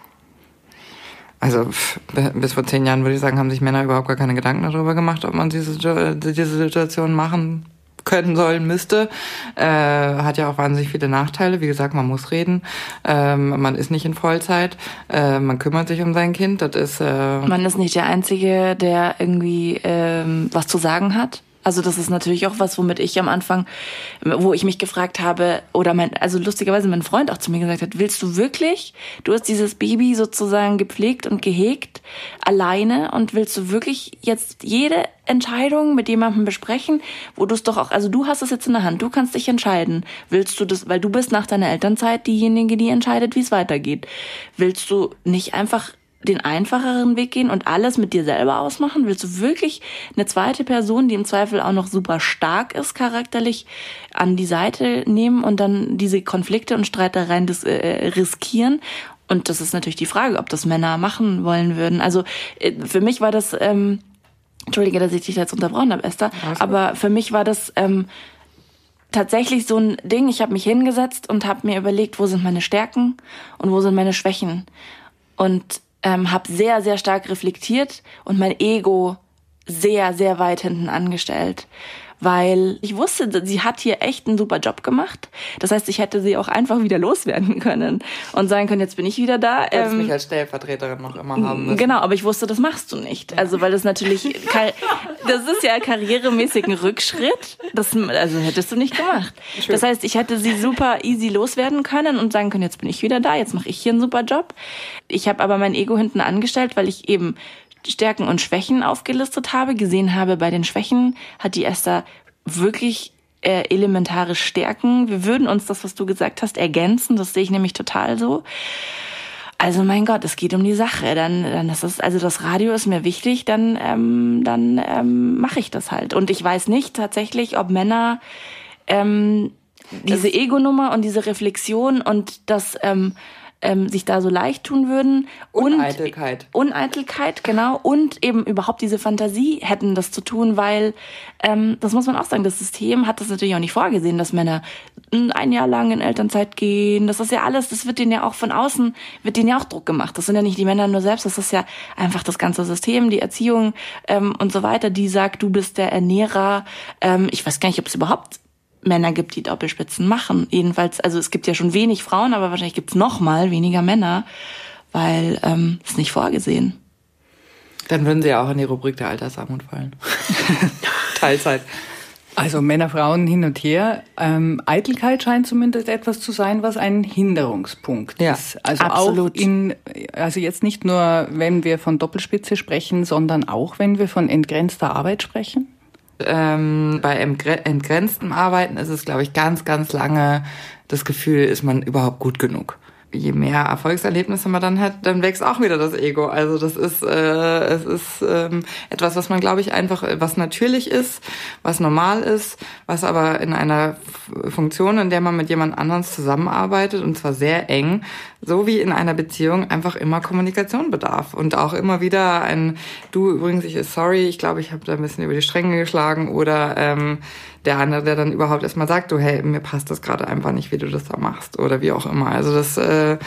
Also bis vor zehn Jahren würde ich sagen, haben sich Männer überhaupt gar keine Gedanken darüber gemacht, ob man diese, diese Situation machen können sollen müsste. Äh, hat ja auch wahnsinnig viele Nachteile. Wie gesagt, man muss reden. Ähm, man ist nicht in Vollzeit. Äh, man kümmert sich um sein Kind. Das ist. Äh man ist nicht der Einzige, der irgendwie ähm, was zu sagen hat. Also das ist natürlich auch was, womit ich am Anfang, wo ich mich gefragt habe, oder mein, also lustigerweise mein Freund auch zu mir gesagt hat, willst du wirklich, du hast dieses Baby sozusagen gepflegt und gehegt, alleine, und willst du wirklich jetzt jede Entscheidung mit jemandem besprechen, wo du es doch auch, also du hast es jetzt in der Hand, du kannst dich entscheiden, willst du das, weil du bist nach deiner Elternzeit diejenige, die entscheidet, wie es weitergeht, willst du nicht einfach den einfacheren Weg gehen und alles mit dir selber ausmachen? Willst du wirklich eine zweite Person, die im Zweifel auch noch super stark ist, charakterlich, an die Seite nehmen und dann diese Konflikte und Streitereien des, äh, riskieren? Und das ist natürlich die Frage, ob das Männer machen wollen würden. Also äh, für mich war das, ähm, Entschuldige, dass ich dich jetzt unterbrochen habe, Esther, aber für mich war das ähm, tatsächlich so ein Ding, ich habe mich hingesetzt und habe mir überlegt, wo sind meine Stärken und wo sind meine Schwächen? Und Ähm, habe sehr, sehr stark reflektiert und mein Ego sehr, sehr weit hinten angestellt. Weil ich wusste, sie hat hier echt einen super Job gemacht. Das heißt, ich hätte sie auch einfach wieder loswerden können und sagen können, jetzt bin ich wieder da. Du hättest ähm, mich als Stellvertreterin noch immer haben müssen. Genau, aber ich wusste, das machst du nicht. Also weil das natürlich, das ist ja karrieremäßig ein Rückschritt. Das, also hättest du nicht gemacht. Schön. Das heißt, ich hätte sie super easy loswerden können und sagen können, jetzt bin ich wieder da, jetzt mache ich hier einen super Job. Ich habe aber mein Ego hinten angestellt, weil ich eben Stärken und Schwächen aufgelistet habe, gesehen habe, bei den Schwächen hat die Esther wirklich äh, elementare Stärken. Wir würden uns das, was du gesagt hast, ergänzen. Das sehe ich nämlich total so. Also mein Gott, es geht um die Sache. Dann, dann ist es, also das Radio ist mir wichtig, dann, ähm, dann ähm, mache ich das halt. Und ich weiß nicht tatsächlich, ob Männer ähm, diese Ego-Nummer und diese Reflexion und das ähm, ähm, sich da so leicht tun würden. Uneitelkeit. Und Uneitelkeit, genau. Und eben überhaupt diese Fantasie hätten, das zu tun, weil, ähm, das muss man auch sagen, das System hat das natürlich auch nicht vorgesehen, dass Männer ein Jahr lang in Elternzeit gehen. Das ist ja alles, das wird denen ja auch von außen, wird denen ja auch Druck gemacht. Das sind ja nicht die Männer nur selbst, das ist ja einfach das ganze System, die Erziehung ähm, und so weiter, die sagt, du bist der Ernährer. Ähm, ich weiß gar nicht, ob es überhaupt Männer gibt, die Doppelspitzen machen. Jedenfalls, also es gibt ja schon wenig Frauen, aber wahrscheinlich gibt es noch mal weniger Männer, weil ähm, es nicht vorgesehen. Dann würden sie ja auch in die Rubrik der Altersarmut fallen. Teilzeit. Also Männer, Frauen hin und her. Ähm, Eitelkeit scheint zumindest etwas zu sein, was ein Hinderungspunkt ja, ist. Also absolut. auch in, also jetzt nicht nur, wenn wir von Doppelspitze sprechen, sondern auch, wenn wir von entgrenzter Arbeit sprechen. Ähm, bei entgrenztem Arbeiten ist es, glaube ich, ganz, ganz lange das Gefühl, ist man überhaupt gut genug. Je mehr Erfolgserlebnisse man dann hat, dann wächst auch wieder das Ego. Also das ist, äh, es ist ähm, etwas, was man, glaube ich, einfach, was natürlich ist, was normal ist, was aber in einer F- Funktion, in der man mit jemand anderem zusammenarbeitet, und zwar sehr eng, so wie in einer Beziehung, einfach immer Kommunikation bedarf. Und auch immer wieder ein, du übrigens, ich ist sorry, ich glaube, ich habe da ein bisschen über die Stränge geschlagen, oder ähm, der andere, der dann überhaupt erstmal sagt, du, hey, mir passt das gerade einfach nicht, wie du das da machst, oder wie auch immer. Also das äh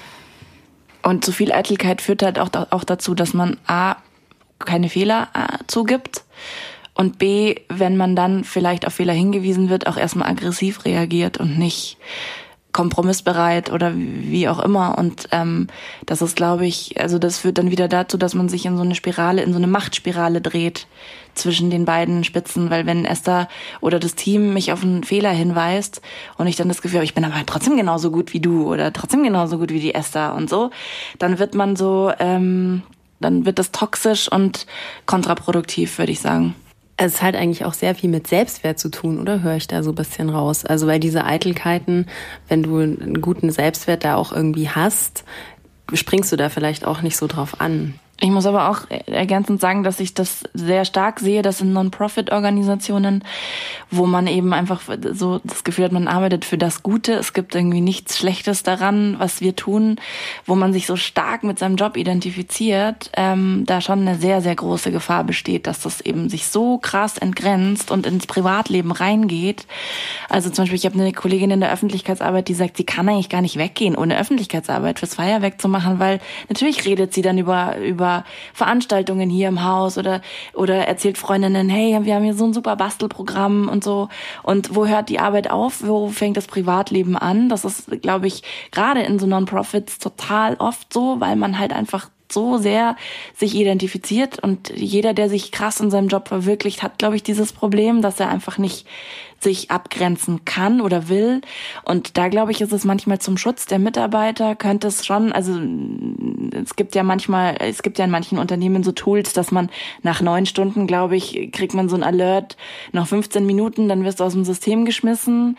Und zu viel Eitelkeit führt halt auch, auch dazu, dass man A, keine Fehler A, zugibt, und B, wenn man dann vielleicht auf Fehler hingewiesen wird, auch erstmal aggressiv reagiert und nicht kompromissbereit oder wie auch immer. Und ähm, das ist, glaube ich, also das führt dann wieder dazu, dass man sich in so eine Spirale, in so eine Machtspirale dreht zwischen den beiden Spitzen, weil wenn Esther oder das Team mich auf einen Fehler hinweist und ich dann das Gefühl habe, ich bin aber trotzdem genauso gut wie du oder trotzdem genauso gut wie die Esther und so, dann wird man so, ähm, dann wird das toxisch und kontraproduktiv, würde ich sagen. Es hat eigentlich auch sehr viel mit Selbstwert zu tun, oder? Höre ich da so ein bisschen raus. Also weil diese Eitelkeiten, wenn du einen guten Selbstwert da auch irgendwie hast, springst du da vielleicht auch nicht so drauf an. Ich muss aber auch ergänzend sagen, dass ich das sehr stark sehe, dass in Non-Profit-Organisationen, wo man eben einfach so das Gefühl hat, man arbeitet für das Gute, es gibt irgendwie nichts Schlechtes daran, was wir tun, wo man sich so stark mit seinem Job identifiziert, ähm, da schon eine sehr, sehr große Gefahr besteht, dass das eben sich so krass entgrenzt und ins Privatleben reingeht. Also zum Beispiel, ich habe eine Kollegin in der Öffentlichkeitsarbeit, die sagt, sie kann eigentlich gar nicht weggehen, ohne Öffentlichkeitsarbeit fürs Feuerwerk zu machen, weil natürlich redet sie dann über über Veranstaltungen hier im Haus oder oder erzählt Freundinnen, hey, wir haben hier so ein super Bastelprogramm und so. Und wo hört die Arbeit auf? Wo fängt das Privatleben an? Das ist, glaube ich, gerade in so Non-Profits total oft so, weil man halt einfach so sehr sich identifiziert, und jeder, der sich krass in seinem Job verwirklicht, hat, glaube ich, dieses Problem, dass er einfach nicht sich abgrenzen kann oder will. Und da, glaube ich, ist es manchmal zum Schutz der Mitarbeiter, könnte es schon, also es gibt ja manchmal, es gibt ja in manchen Unternehmen so Tools, dass man nach neun Stunden, glaube ich, kriegt man so ein Alert, nach fünfzehn Minuten, dann wirst du aus dem System geschmissen.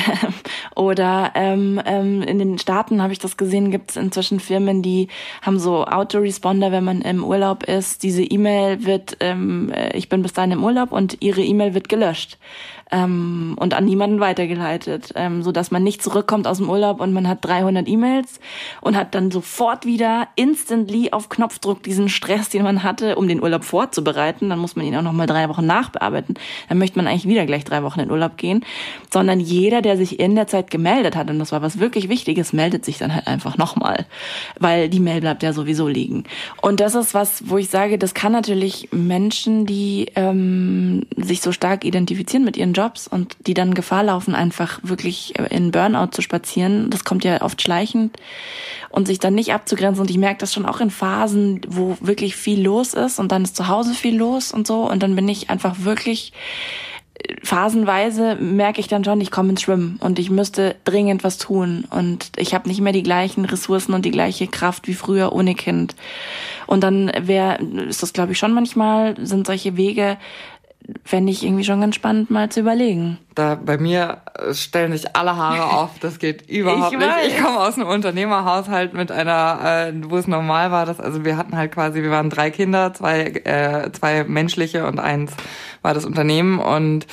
Oder ähm, ähm, in den Staaten habe ich das gesehen, gibt es inzwischen Firmen, die haben so Autoresponder, wenn man im Urlaub ist. Diese E-Mail wird, ähm, ich bin bis dahin im Urlaub, und ihre E-Mail wird gelöscht. Ähm, und an niemanden weitergeleitet, ähm, so dass man nicht zurückkommt aus dem Urlaub und man hat dreihundert E-Mails und hat dann sofort wieder instantly auf Knopfdruck diesen Stress, den man hatte, um den Urlaub vorzubereiten. Dann muss man ihn auch noch mal drei Wochen nachbearbeiten. Dann möchte man eigentlich wieder gleich drei Wochen in Urlaub gehen. Sondern jeder, der sich in der Zeit gemeldet hat, und das war was wirklich Wichtiges, meldet sich dann halt einfach nochmal, weil die Mail bleibt ja sowieso liegen. Und das ist was, wo ich sage, das kann natürlich Menschen, die ähm, sich so stark identifizieren mit ihren Jobs und die dann Gefahr laufen, einfach wirklich in Burnout zu spazieren. Das kommt ja oft schleichend, und sich dann nicht abzugrenzen. Und ich merke das schon auch in Phasen, wo wirklich viel los ist, und dann ist zu Hause viel los und so. Und dann bin ich einfach wirklich, phasenweise merke ich dann schon, ich komme ins Schwimmen und ich müsste dringend was tun. Und ich habe nicht mehr die gleichen Ressourcen und die gleiche Kraft wie früher ohne Kind. Und dann wäre, ist das, glaube ich, schon manchmal, sind solche Wege fände ich irgendwie schon ganz spannend, mal zu überlegen. Da bei mir stellen sich alle Haare auf, das geht überhaupt ich nicht. Weiß. Ich komme aus einem Unternehmerhaushalt mit einer, äh, wo es normal war, dass also wir hatten halt quasi, wir waren drei Kinder, zwei äh, zwei menschliche und eins war das Unternehmen und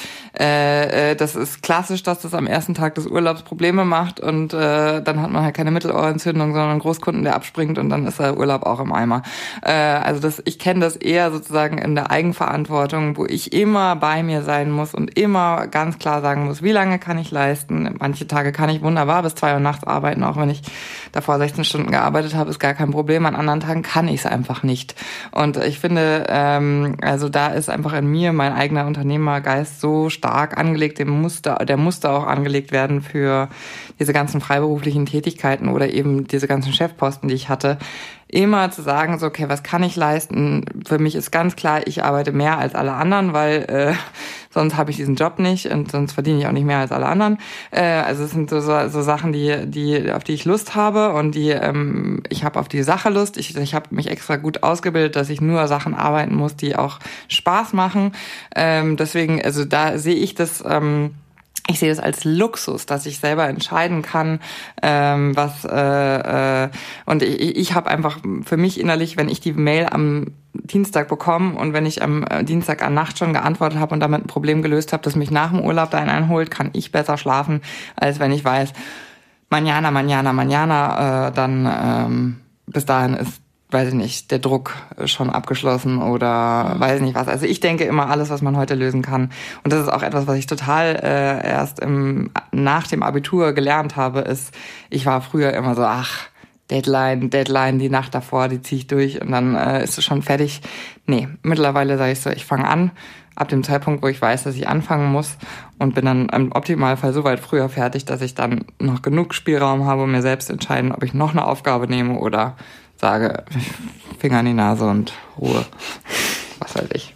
äh, äh, das ist klassisch, dass das am ersten Tag des Urlaubs Probleme macht und äh, dann hat man halt keine Mittelohrentzündung, sondern einen Großkunden, der abspringt und dann ist der Urlaub auch im Eimer. Äh, also das, ich kenne das eher sozusagen in der Eigenverantwortung, wo ich immer bei mir sein muss und immer ganz klar sagen muss, wie lange kann ich leisten. Manche Tage kann ich wunderbar bis zwei Uhr nachts arbeiten, auch wenn ich davor sechzehn Stunden gearbeitet habe, ist gar kein Problem. An anderen Tagen kann ich es einfach nicht. Und ich finde, ähm, also da ist einfach in mir mein eigener Unternehmergeist so stark angelegt, der musste, der musste auch angelegt werden für diese ganzen freiberuflichen Tätigkeiten oder eben diese ganzen Chefposten, die ich hatte. Immer zu sagen, so, okay, was kann ich leisten? Für mich ist ganz klar, ich arbeite mehr als alle anderen, weil äh, sonst habe ich diesen Job nicht und sonst verdiene ich auch nicht mehr als alle anderen. Äh, also es sind so, so, so Sachen, die, die, auf die ich Lust habe und die ähm, ich habe auf die Sache Lust. Ich, ich habe mich extra gut ausgebildet, dass ich nur Sachen arbeiten muss, die auch Spaß machen. Ähm, deswegen, also da sehe ich das. Ähm, Ich sehe das als Luxus, dass ich selber entscheiden kann, ähm, was äh, äh, und ich, ich habe einfach für mich innerlich, wenn ich die Mail am Dienstag bekomme und wenn ich am Dienstag an Nacht schon geantwortet habe und damit ein Problem gelöst habe, das mich nach dem Urlaub da einholt, kann ich besser schlafen, als wenn ich weiß, mañana, mañana, mañana, äh, dann ähm, bis dahin ist, weiß ich nicht, der Druck schon abgeschlossen oder weiß nicht was. Also ich denke immer alles, was man heute lösen kann. Und das ist auch etwas, was ich total äh, erst im, nach dem Abitur gelernt habe, ist, ich war früher immer so, ach, Deadline, Deadline, die Nacht davor, die ziehe ich durch und dann äh, ist es schon fertig. Nee, mittlerweile sage ich so, ich fange an, ab dem Zeitpunkt, wo ich weiß, dass ich anfangen muss und bin dann im Optimalfall so weit früher fertig, dass ich dann noch genug Spielraum habe, um mir selbst zu entscheiden, ob ich noch eine Aufgabe nehme oder sage, Finger in die Nase und Ruhe. Was weiß ich.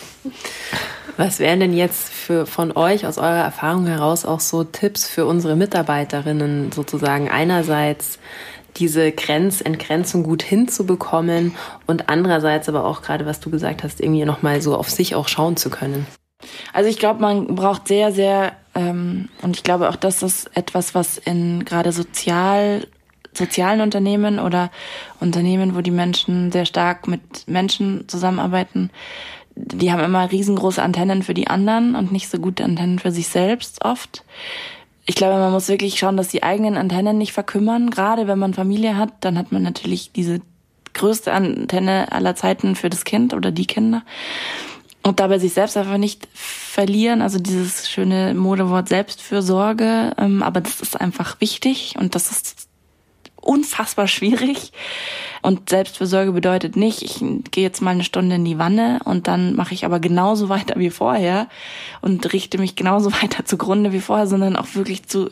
Was wären denn jetzt für von euch aus eurer Erfahrung heraus auch so Tipps für unsere Mitarbeiterinnen sozusagen einerseits diese Grenzentgrenzung gut hinzubekommen und andererseits aber auch gerade, was du gesagt hast, irgendwie nochmal so auf sich auch schauen zu können? Also ich glaube, man braucht sehr, sehr, ähm, und ich glaube auch, das ist etwas, was in gerade sozial sozialen Unternehmen oder Unternehmen, wo die Menschen sehr stark mit Menschen zusammenarbeiten, die haben immer riesengroße Antennen für die anderen und nicht so gute Antennen für sich selbst oft. Ich glaube, man muss wirklich schauen, dass die eigenen Antennen nicht verkümmern. Gerade wenn man Familie hat, dann hat man natürlich diese größte Antenne aller Zeiten für das Kind oder die Kinder. Und dabei sich selbst einfach nicht verlieren, also dieses schöne Modewort Selbstfürsorge. Aber das ist einfach wichtig und das ist unfassbar schwierig. Und Selbstfürsorge bedeutet nicht, ich gehe jetzt mal eine Stunde in die Wanne und dann mache ich aber genauso weiter wie vorher und richte mich genauso weiter zugrunde wie vorher, sondern auch wirklich zu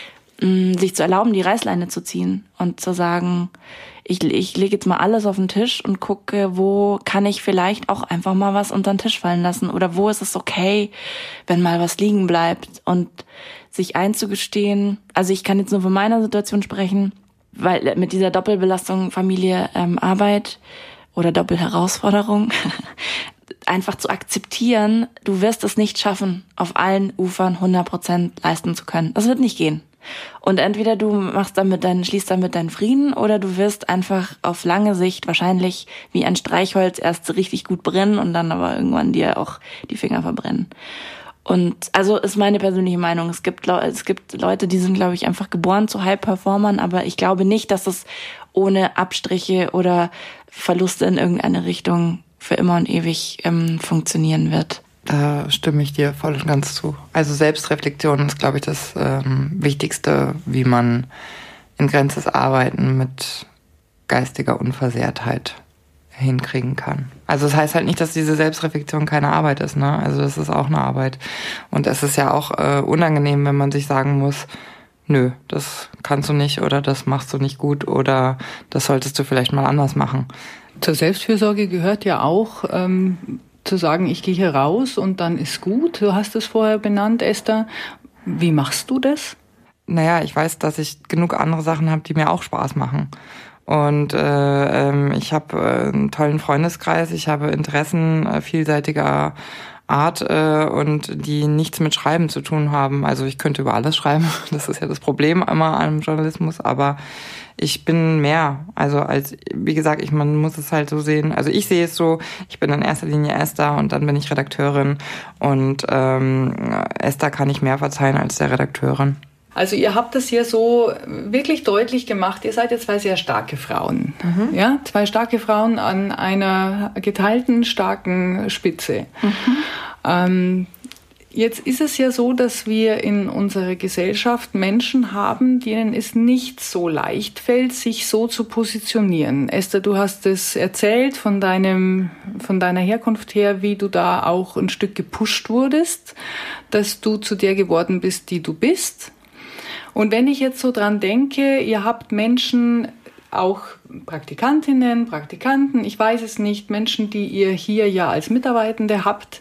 mh, sich zu erlauben, die Reißleine zu ziehen und zu sagen, ich, ich lege jetzt mal alles auf den Tisch und gucke, wo kann ich vielleicht auch einfach mal was unter den Tisch fallen lassen oder wo ist es okay, wenn mal was liegen bleibt und sich einzugestehen. Also ich kann jetzt nur von meiner Situation sprechen, weil mit dieser Doppelbelastung Familie, ähm, Arbeit oder Doppelherausforderung einfach zu akzeptieren, du wirst es nicht schaffen, auf allen Ufern hundert Prozent leisten zu können. Das wird nicht gehen. Und entweder du machst damit deinen, schließt damit deinen Frieden oder du wirst einfach auf lange Sicht wahrscheinlich wie ein Streichholz erst richtig gut brennen und dann aber irgendwann dir auch die Finger verbrennen. Und also ist meine persönliche Meinung. Es gibt es gibt Leute, die sind, glaube ich, einfach geboren zu High-Performern, aber ich glaube nicht, dass es ohne Abstriche oder Verluste in irgendeine Richtung für immer und ewig ähm, funktionieren wird. Da stimme ich dir voll und ganz zu. Also Selbstreflexion ist, glaube ich, das ähm, Wichtigste, wie man in Grenze des Arbeiten mit geistiger Unversehrtheit hinkriegen kann. Also das heißt halt nicht, dass diese Selbstreflexion keine Arbeit ist, ne? Also das ist auch eine Arbeit. Und es ist ja auch äh, unangenehm, wenn man sich sagen muss, nö, das kannst du nicht oder das machst du nicht gut oder das solltest du vielleicht mal anders machen. Zur Selbstfürsorge gehört ja auch ähm, zu sagen, ich gehe hier raus und dann ist gut. Du hast es vorher benannt, Esther. Wie machst du das? Naja, ich weiß, dass ich genug andere Sachen habe, die mir auch Spaß machen. Und äh, ich habe äh, einen tollen Freundeskreis, ich habe Interessen äh, vielseitiger Art äh, und die nichts mit Schreiben zu tun haben. Also ich könnte über alles schreiben, das ist ja das Problem immer am Journalismus, aber ich bin mehr, also als, wie gesagt, ich, man muss es halt so sehen, also ich sehe es so, ich bin in erster Linie Esther und dann bin ich Redakteurin und ähm, Esther kann ich mehr verzeihen als der Redakteurin. Also ihr habt das hier so wirklich deutlich gemacht, ihr seid ja zwei sehr starke Frauen, mhm. ja, zwei starke Frauen an einer geteilten, starken Spitze. Mhm. Ähm, Jetzt ist es ja so, dass wir in unserer Gesellschaft Menschen haben, denen es nicht so leicht fällt, sich so zu positionieren. Esther, du hast es erzählt von deinem, von deiner Herkunft her, wie du da auch ein Stück gepusht wurdest, dass du zu der geworden bist, die du bist. Und wenn ich jetzt so dran denke, ihr habt Menschen, auch Praktikantinnen, Praktikanten, ich weiß es nicht, Menschen, die ihr hier ja als Mitarbeitende habt,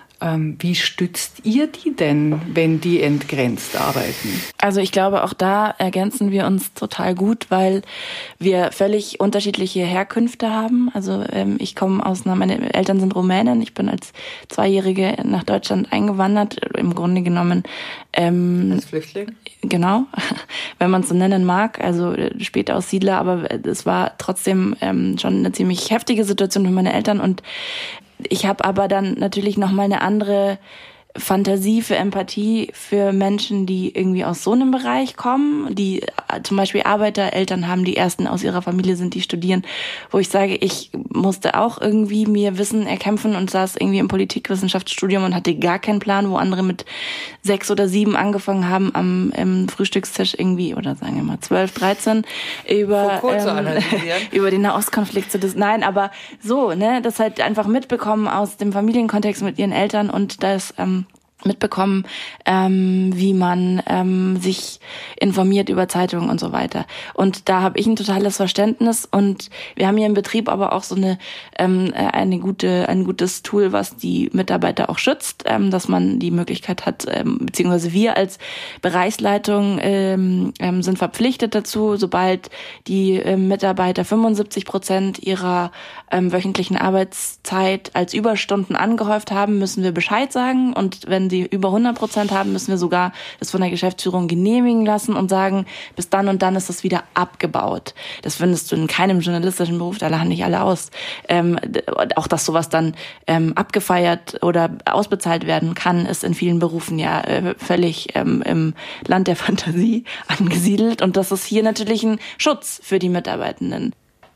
wie stützt ihr die denn, wenn die entgrenzt arbeiten? Also ich glaube, auch da ergänzen wir uns total gut, weil wir völlig unterschiedliche Herkünfte haben. Also ähm, ich komme aus einer, meine Eltern sind Rumänen, ich bin als Zweijährige nach Deutschland eingewandert, im Grunde genommen. Ähm, als Flüchtling? Genau, wenn man es so nennen mag, also Spätaussiedler, aber es war trotzdem ähm, schon eine ziemlich heftige Situation für meine Eltern und ich habe aber dann natürlich nochmal eine andere Fantasie für Empathie für Menschen, die irgendwie aus so einem Bereich kommen, die zum Beispiel Arbeitereltern haben, die ersten aus ihrer Familie sind, die studieren, wo ich sage, ich musste auch irgendwie mir Wissen erkämpfen und saß irgendwie im Politikwissenschaftsstudium und hatte gar keinen Plan, wo andere mit sechs oder sieben angefangen haben am im Frühstückstisch irgendwie, oder sagen wir mal zwölf, dreizehn, über, ähm, über den Nahostkonflikt zu dis- Nein, aber so, ne, das halt einfach mitbekommen aus dem Familienkontext mit ihren Eltern und das ähm, mitbekommen, ähm, wie man ähm, sich informiert über Zeitungen und so weiter. Und da habe ich ein totales Verständnis und wir haben hier im Betrieb aber auch so eine ähm, eine gute ein gutes Tool, was die Mitarbeiter auch schützt, ähm, dass man die Möglichkeit hat, ähm, beziehungsweise wir als Bereichsleitung ähm, ähm, sind verpflichtet dazu, sobald die ähm, Mitarbeiter fünfundsiebzig Prozent ihrer ähm, wöchentlichen Arbeitszeit als Überstunden angehäuft haben, müssen wir Bescheid sagen und wenn die über hundert Prozent haben, müssen wir sogar das von der Geschäftsführung genehmigen lassen und sagen, bis dann und dann ist das wieder abgebaut. Das findest du in keinem journalistischen Beruf, da lachen nicht alle aus. Ähm, auch, dass sowas dann ähm, abgefeiert oder ausbezahlt werden kann, ist in vielen Berufen ja äh, völlig ähm, im Land der Fantasie angesiedelt. Und das ist hier natürlich ein Schutz für die Mitarbeitenden.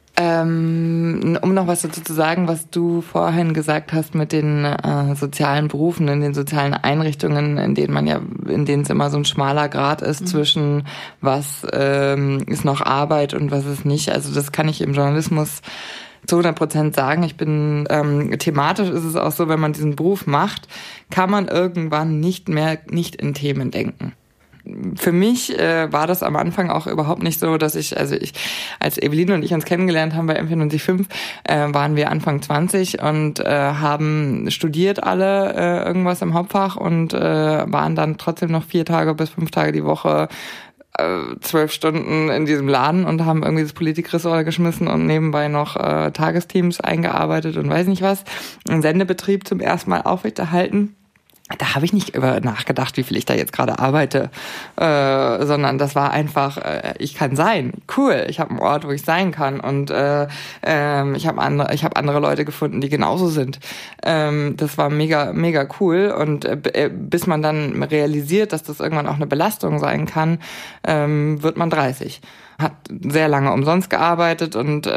Ähm, um noch was dazu zu sagen, was du vorhin gesagt hast mit den äh, sozialen Berufen, in den sozialen Einrichtungen, in denen man ja, in denen es immer so ein schmaler Grat ist mhm. zwischen was ähm, ist noch Arbeit und was ist nicht. Also das kann ich im Journalismus zu hundert Prozent sagen. Ich bin ähm, thematisch ist es auch so, wenn man diesen Beruf macht, kann man irgendwann nicht mehr nicht in Themen denken. Für mich äh, war das am Anfang auch überhaupt nicht so, dass ich, also ich, als Eveline und ich uns kennengelernt haben bei M vierundneunzig Komma fünf, äh, waren wir Anfang zwanzig und äh, haben studiert alle äh, irgendwas im Hauptfach und äh, waren dann trotzdem noch vier Tage bis fünf Tage die Woche äh, zwölf Stunden in diesem Laden und haben irgendwie das Politikressort geschmissen und nebenbei noch äh, Tagesteams eingearbeitet und weiß nicht was. Einen Sendebetrieb zum ersten Mal aufrechterhalten. Da habe ich nicht über nachgedacht, wie viel ich da jetzt gerade arbeite, äh, sondern das war einfach, äh, ich kann sein, cool, ich habe einen Ort, wo ich sein kann und äh, äh, ich habe andere, ich habe andere Leute gefunden, die genauso sind. Ähm, das war mega, mega cool und äh, bis man dann realisiert, dass das irgendwann auch eine Belastung sein kann, ähm, wird man dreißig. Hat sehr lange umsonst gearbeitet und äh,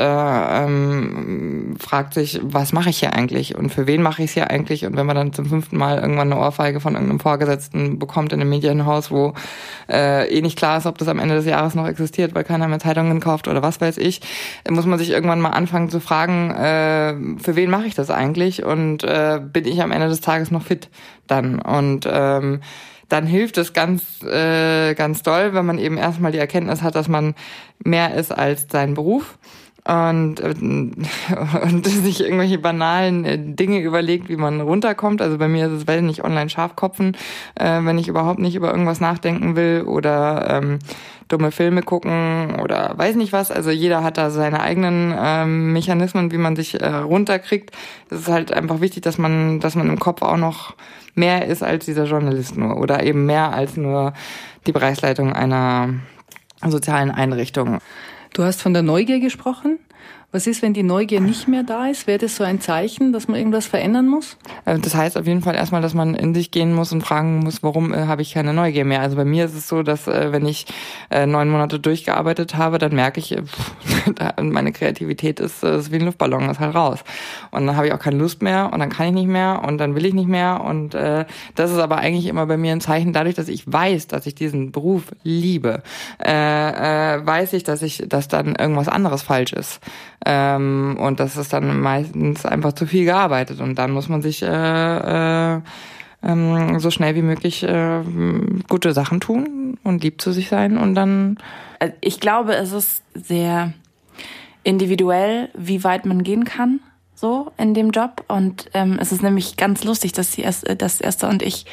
ähm, fragt sich, was mache ich hier eigentlich und für wen mache ich es hier eigentlich? Und wenn man dann zum fünften Mal irgendwann eine Ohrfeige von irgendeinem Vorgesetzten bekommt in einem Medienhaus, wo äh, eh nicht klar ist, ob das am Ende des Jahres noch existiert, weil keiner mehr Zeitungen kauft oder was weiß ich, muss man sich irgendwann mal anfangen zu fragen, äh, für wen mache ich das eigentlich und äh, bin ich am Ende des Tages noch fit dann? Und ähm, dann hilft es ganz äh, ganz doll, wenn man eben erstmal die Erkenntnis hat, dass man mehr ist als sein Beruf und, und sich irgendwelche banalen Dinge überlegt, wie man runterkommt. Also bei mir ist es, weil nicht online Schafkopfen, äh, wenn ich überhaupt nicht über irgendwas nachdenken will oder ähm, dumme Filme gucken oder weiß nicht was. Also jeder hat da seine eigenen ähm, Mechanismen, wie man sich äh, runterkriegt. Es ist halt einfach wichtig, dass man, dass man im Kopf auch noch mehr ist als dieser Journalist nur oder eben mehr als nur die Bereichsleitung einer sozialen Einrichtung. Du hast von der Neugier gesprochen. Was ist, wenn die Neugier nicht mehr da ist? Wäre das so ein Zeichen, dass man irgendwas verändern muss? Das heißt auf jeden Fall erstmal, dass man in sich gehen muss und fragen muss, warum äh, habe ich keine Neugier mehr? Also bei mir ist es so, dass äh, wenn ich äh, neun Monate durchgearbeitet habe, dann merke ich, pff, meine Kreativität ist, äh, ist wie ein Luftballon, ist halt raus. Und dann habe ich auch keine Lust mehr und dann kann ich nicht mehr und dann will ich nicht mehr. Und äh, das ist aber eigentlich immer bei mir ein Zeichen, dadurch, dass ich weiß, dass ich diesen Beruf liebe, äh, äh, weiß ich, dass ich, dass dann irgendwas anderes falsch ist. Ähm, und das ist dann meistens einfach zu viel gearbeitet und dann muss man sich äh, äh, ähm, so schnell wie möglich äh, gute Sachen tun und lieb zu sich sein und dann... Ich glaube, es ist sehr individuell, wie weit man gehen kann, so in dem Job. Und ähm, es ist nämlich ganz lustig, dass die erste, dass Esther und ich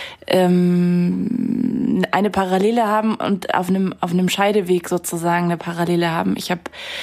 ähm, eine Parallele haben und auf einem auf einem Scheideweg sozusagen eine Parallele haben. Ich habe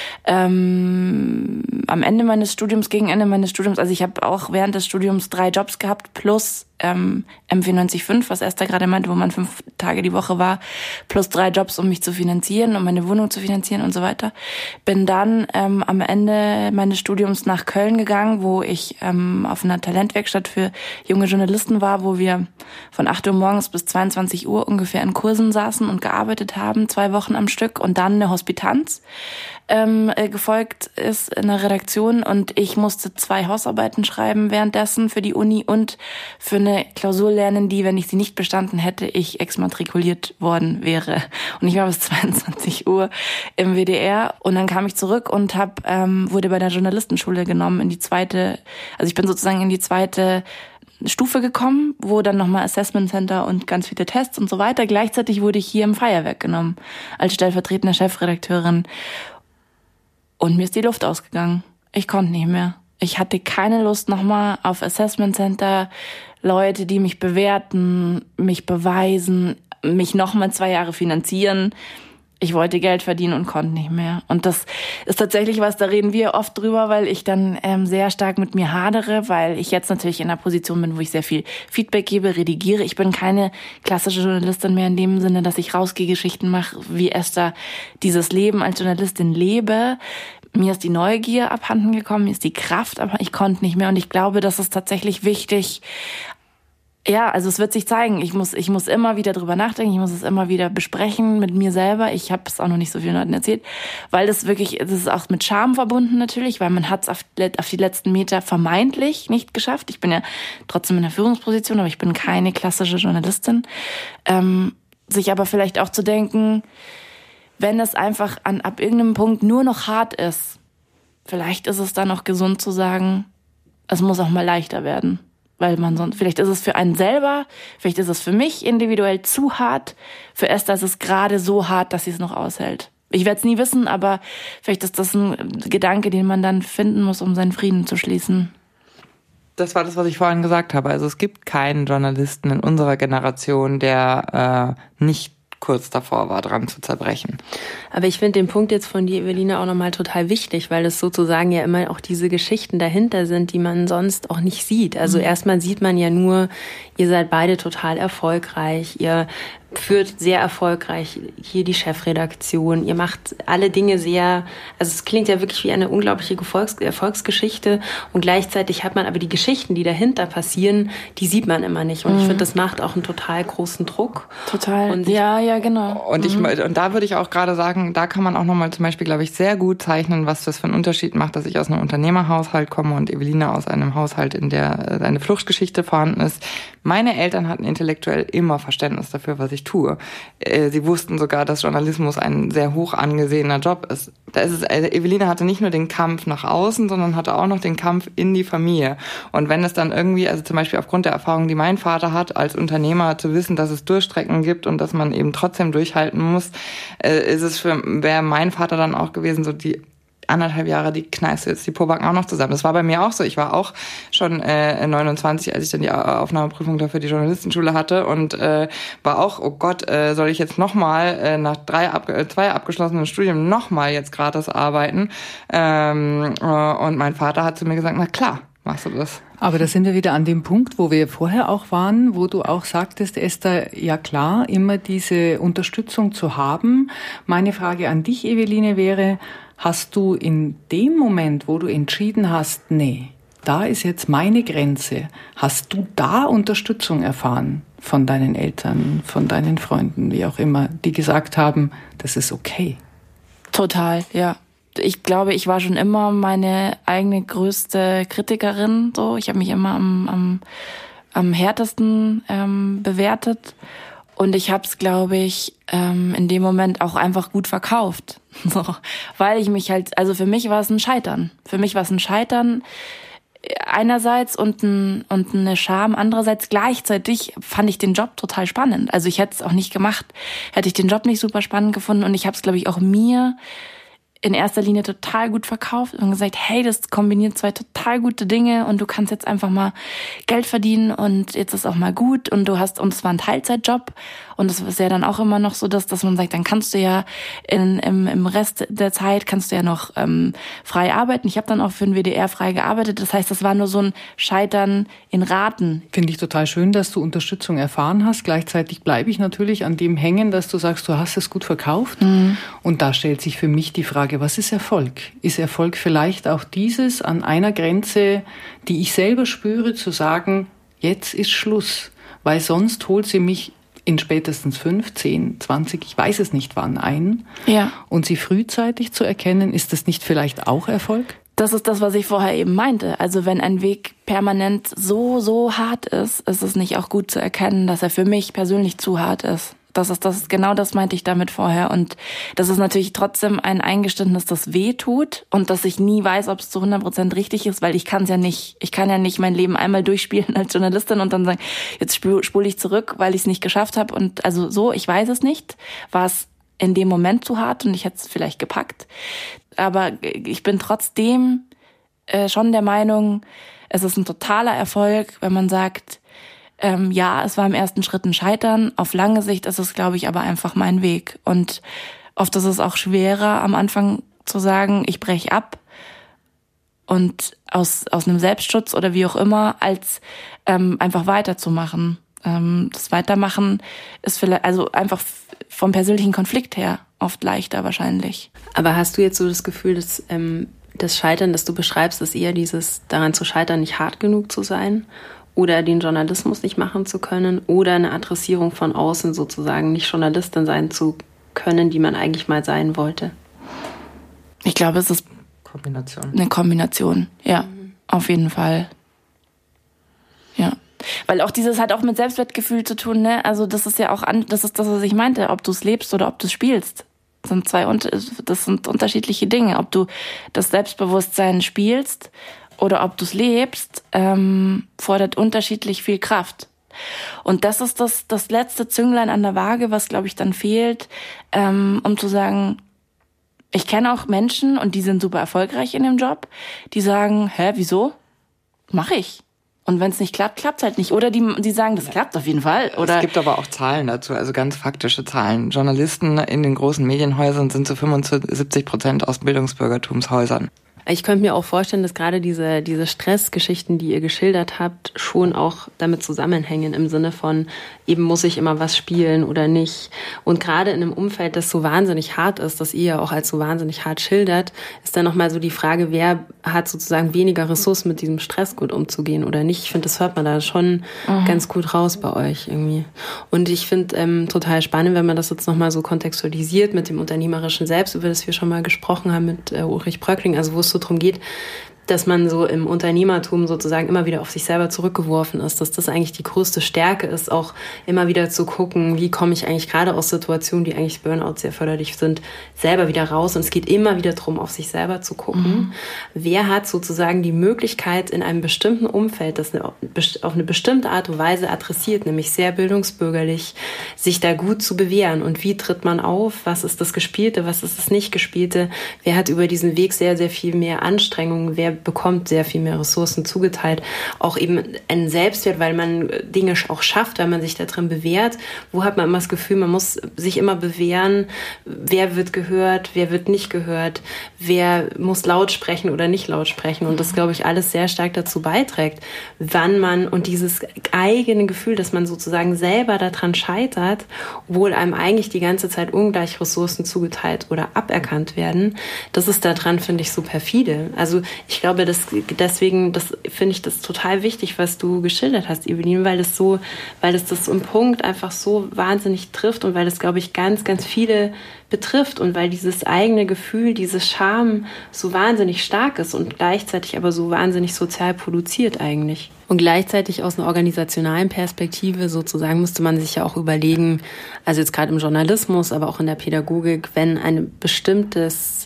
ähm, am Ende meines Studiums, gegen Ende meines Studiums, also ich habe auch während des Studiums drei Jobs gehabt plus ähm, M vier neun fünf, was Esther gerade meinte, wo man fünf Tage die Woche war, plus drei Jobs, um mich zu finanzieren, um meine Wohnung zu finanzieren und so weiter. Bin dann ähm, am Ende meines Studiums nach Köln gegangen, wo ich ähm, auf einer Talentwerkstatt für junge Journalisten war, wo wir von acht Uhr morgens bis zweiundzwanzig Uhr ungefähr in Kursen saßen und gearbeitet haben, zwei Wochen am Stück und dann eine Hospitanz ähm, äh, gefolgt ist in der Redaktion und ich musste zwei Hausarbeiten schreiben währenddessen für die Uni und für eine Klausur lernen, die, wenn ich sie nicht bestanden hätte, ich exmatrikuliert worden wäre. Und ich war bis zweiundzwanzig Uhr im W D R und dann kam ich zurück und hab, ähm, wurde bei der Journalistenschule genommen in die zweite, also ich bin sozusagen in die zweite Stufe gekommen, wo dann nochmal Assessment Center und ganz viele Tests und so weiter. Gleichzeitig wurde ich hier im Feuerwerk genommen als stellvertretende Chefredakteurin und mir ist die Luft ausgegangen. Ich konnte nicht mehr. Ich hatte keine Lust nochmal auf Assessment Center, Leute, die mich bewerten, mich beweisen, mich nochmal zwei Jahre finanzieren. Ich wollte Geld verdienen und konnte nicht mehr. Und das ist tatsächlich was, da reden wir oft drüber, weil ich dann ähm, sehr stark mit mir hadere, weil ich jetzt natürlich in einer Position bin, wo ich sehr viel Feedback gebe, redigiere. Ich bin keine klassische Journalistin mehr in dem Sinne, dass ich rausgehe, Geschichten mache, wie Esther dieses Leben als Journalistin lebe. Mir ist die Neugier abhanden gekommen, mir ist die Kraft, aber ich konnte nicht mehr. Und ich glaube, das ist tatsächlich wichtig. Ja, also es wird sich zeigen. Ich muss, ich muss immer wieder drüber nachdenken. Ich muss es immer wieder besprechen mit mir selber. Ich habe es auch noch nicht so vielen Leuten erzählt, weil das wirklich, das ist auch mit Scham verbunden natürlich, weil man hat es auf, auf die letzten Meter vermeintlich nicht geschafft. Ich bin ja trotzdem in der Führungsposition, aber ich bin keine klassische Journalistin. Ähm, sich aber vielleicht auch zu denken, wenn es einfach an ab irgendeinem Punkt nur noch hart ist, vielleicht ist es dann auch gesund zu sagen, es muss auch mal leichter werden. Weil man sonst, vielleicht ist es für einen selber, vielleicht ist es für mich individuell zu hart. Für Esther ist es gerade so hart, dass sie es noch aushält. Ich werde es nie wissen, aber vielleicht ist das ein Gedanke, den man dann finden muss, um seinen Frieden zu schließen. Das war das, was ich vorhin gesagt habe. Also es gibt keinen Journalisten in unserer Generation, der äh, nicht kurz davor war, dran zu zerbrechen. Aber ich finde den Punkt jetzt von dir, Eveline, auch nochmal total wichtig, weil es sozusagen ja immer auch diese Geschichten dahinter sind, die man sonst auch nicht sieht. Also mhm. erstmal sieht man ja nur, ihr seid beide total erfolgreich, ihr führt sehr erfolgreich hier die Chefredaktion. Ihr macht alle Dinge sehr, also es klingt ja wirklich wie eine unglaubliche Erfolgs- Erfolgsgeschichte und gleichzeitig hat man aber die Geschichten, die dahinter passieren, die sieht man immer nicht. Und mhm. ich finde, das macht auch einen total großen Druck. Total. Und ja, ja, genau. Und ich, und da würde ich auch gerade sagen, da kann man auch nochmal zum Beispiel, glaube ich, sehr gut zeichnen, was das für einen Unterschied macht, dass ich aus einem Unternehmerhaushalt komme und Eveline aus einem Haushalt, in der eine Fluchtgeschichte vorhanden ist. Meine Eltern hatten intellektuell immer Verständnis dafür, was ich tue. Sie wussten sogar, dass Journalismus ein sehr hoch angesehener Job ist. Da ist es, Eveline hatte nicht nur den Kampf nach außen, sondern hatte auch noch den Kampf in die Familie. Und wenn es dann irgendwie, also zum Beispiel aufgrund der Erfahrung, die mein Vater hat, als Unternehmer zu wissen, dass es Durchstrecken gibt und dass man eben trotzdem durchhalten muss, ist es für, wäre mein Vater dann auch gewesen, so die anderthalb Jahre, die knallst du jetzt die Pobacken auch noch zusammen. Das war bei mir auch so. Ich war auch schon äh, neunundzwanzig, als ich dann die Aufnahmeprüfung da für die Journalistenschule hatte und äh, war auch, oh Gott, äh, soll ich jetzt nochmal äh, nach drei ab, äh, zwei abgeschlossenen Studien nochmal jetzt gratis arbeiten? Ähm, äh, und mein Vater hat zu mir gesagt, na klar, machst du das. Aber da sind wir wieder an dem Punkt, wo wir vorher auch waren, wo du auch sagtest, Esther, ja klar, immer diese Unterstützung zu haben. Meine Frage an dich, Eveline, wäre, hast du in dem Moment, wo du entschieden hast, nee, da ist jetzt meine Grenze, hast du da Unterstützung erfahren von deinen Eltern, von deinen Freunden, wie auch immer, die gesagt haben, das ist okay? Total, ja. Ich glaube, ich war schon immer meine eigene größte Kritikerin. So, ich habe mich immer am, am, am härtesten ähm, bewertet und ich habe es, glaube ich, ähm, in dem Moment auch einfach gut verkauft, so, weil ich mich halt, also für mich war es ein Scheitern. Für mich war es ein Scheitern einerseits und ein, und eine Scham andererseits. Gleichzeitig fand ich den Job total spannend. Also ich hätte es auch nicht gemacht, hätte ich den Job nicht super spannend gefunden und ich habe es, glaube ich, auch mir in erster Linie total gut verkauft und gesagt, hey, das kombiniert zwei total gute Dinge und du kannst jetzt einfach mal Geld verdienen und jetzt ist auch mal gut und du hast, und es war ein Teilzeitjob und das ist ja dann auch immer noch so, dass, dass man sagt, dann kannst du ja in, im, im Rest der Zeit kannst du ja noch ähm, frei arbeiten. Ich habe dann auch für den W D R frei gearbeitet, das heißt, das war nur so ein Scheitern in Raten. Finde ich total schön, dass du Unterstützung erfahren hast. Gleichzeitig bleibe ich natürlich an dem hängen, dass du sagst, du hast es gut verkauft. Mhm. Und da stellt sich für mich die Frage, was ist Erfolg? Ist Erfolg vielleicht auch dieses, an einer Grenze, die ich selber spüre, zu sagen, jetzt ist Schluss, weil sonst holt sie mich in spätestens fünf, zehn, zwanzig, ich weiß es nicht wann ein. Ja. Und sie frühzeitig zu erkennen, ist das nicht vielleicht auch Erfolg? Das ist das, was ich vorher eben meinte. Also wenn ein Weg permanent so, so hart ist, ist es nicht auch gut zu erkennen, dass er für mich persönlich zu hart ist. Das ist das, genau das meinte ich damit vorher. Und das ist natürlich trotzdem ein Eingeständnis, das weh tut und dass ich nie weiß, ob es zu hundert Prozent richtig ist, weil ich kann es ja nicht. Ich kann ja nicht mein Leben einmal durchspielen als Journalistin und dann sagen, jetzt spule ich zurück, weil ich es nicht geschafft habe. Und also so, ich weiß es nicht. War es in dem Moment zu hart und ich hätte es vielleicht gepackt. Aber ich bin trotzdem äh, schon der Meinung, es ist ein totaler Erfolg, wenn man sagt, Ähm, ja, es war im ersten Schritt ein Scheitern. Auf lange Sicht ist es, glaube ich, aber einfach mein Weg. Und oft ist es auch schwerer, am Anfang zu sagen, ich breche ab und aus aus einem Selbstschutz oder wie auch immer, als ähm, einfach weiterzumachen. Ähm, das Weitermachen ist vielleicht, also einfach vom persönlichen Konflikt her oft leichter wahrscheinlich. Aber hast du jetzt so das Gefühl, dass ähm, das Scheitern, das du beschreibst, ist eher dieses daran zu scheitern, nicht hart genug zu sein? Oder den Journalismus nicht machen zu können oder eine Adressierung von außen sozusagen, nicht Journalistin sein zu können, die man eigentlich mal sein wollte? Ich glaube, es ist Kombination. Eine Kombination, ja, mhm. Auf jeden Fall. Ja, weil auch dieses hat auch mit Selbstwertgefühl zu tun, ne? Also das ist ja auch, an, das ist das, was ich meinte, ob du es lebst oder ob du es spielst. Das sind zwei, das sind unterschiedliche Dinge. Ob du das Selbstbewusstsein spielst oder ob du es lebst, ähm, fordert unterschiedlich viel Kraft. Und das ist das, das letzte Zünglein an der Waage, was, glaube ich, dann fehlt, ähm, um zu sagen, ich kenne auch Menschen, und die sind super erfolgreich in dem Job, die sagen, hä, wieso? Mach ich. Und wenn es nicht klappt, klappt es halt nicht. Oder die, die sagen, das klappt auf jeden Fall. Oder es gibt aber auch Zahlen dazu, also ganz faktische Zahlen. Journalisten in den großen Medienhäusern sind zu fünfundsiebzig Prozent aus Bildungsbürgertumshäusern. Ich könnte mir auch vorstellen, dass gerade diese, diese Stressgeschichten, die ihr geschildert habt, schon auch damit zusammenhängen im Sinne von, eben muss ich immer was spielen oder nicht. Und gerade in einem Umfeld, das so wahnsinnig hart ist, das ihr ja auch als so wahnsinnig hart schildert, ist dann nochmal so die Frage, wer hat sozusagen weniger Ressourcen, mit diesem Stress gut umzugehen oder nicht. Ich finde, das hört man da schon mhm. ganz gut raus bei euch irgendwie. Und ich finde ähm, total spannend, wenn man das jetzt nochmal so kontextualisiert mit dem unternehmerischen Selbst, über das wir schon mal gesprochen haben mit äh, Ulrich Bröckling, also wo es so darum geht, dass man so im Unternehmertum sozusagen immer wieder auf sich selber zurückgeworfen ist, dass das eigentlich die größte Stärke ist, auch immer wieder zu gucken, wie komme ich eigentlich gerade aus Situationen, die eigentlich Burnout sehr förderlich sind, selber wieder raus. Und es geht immer wieder darum, auf sich selber zu gucken. Mhm. Wer hat sozusagen die Möglichkeit, in einem bestimmten Umfeld, das auf eine bestimmte Art und Weise adressiert, nämlich sehr bildungsbürgerlich, sich da gut zu bewähren. Und wie tritt man auf? Was ist das Gespielte? Was ist das Nicht-Gespielte? Wer hat über diesen Weg sehr, sehr viel mehr Anstrengungen? Wer bekommt sehr viel mehr Ressourcen zugeteilt? Auch eben einen Selbstwert, weil man Dinge auch schafft, weil man sich da drin bewährt. Wo hat man immer das Gefühl, man muss sich immer bewähren? Wer wird gehört? Wer wird nicht gehört? Wer muss laut sprechen oder nicht laut sprechen? Und das, glaube ich, alles sehr stark dazu beiträgt, wann man und dieses eigene Gefühl, dass man sozusagen selber daran scheitert, obwohl einem eigentlich die ganze Zeit ungleich Ressourcen zugeteilt oder aberkannt werden, das ist daran, finde ich, so perfide. Also ich glaube, dass deswegen, das finde ich das total wichtig, was du geschildert hast, Eveline, weil das so, weil es das im Punkt einfach so wahnsinnig trifft und weil das, glaube ich, ganz, ganz viele betrifft und weil dieses eigene Gefühl, diese Scham so wahnsinnig stark ist und gleichzeitig aber so wahnsinnig sozial produziert eigentlich. Und gleichzeitig aus einer organisationalen Perspektive sozusagen müsste man sich ja auch überlegen, also jetzt gerade im Journalismus, aber auch in der Pädagogik, wenn ein bestimmtes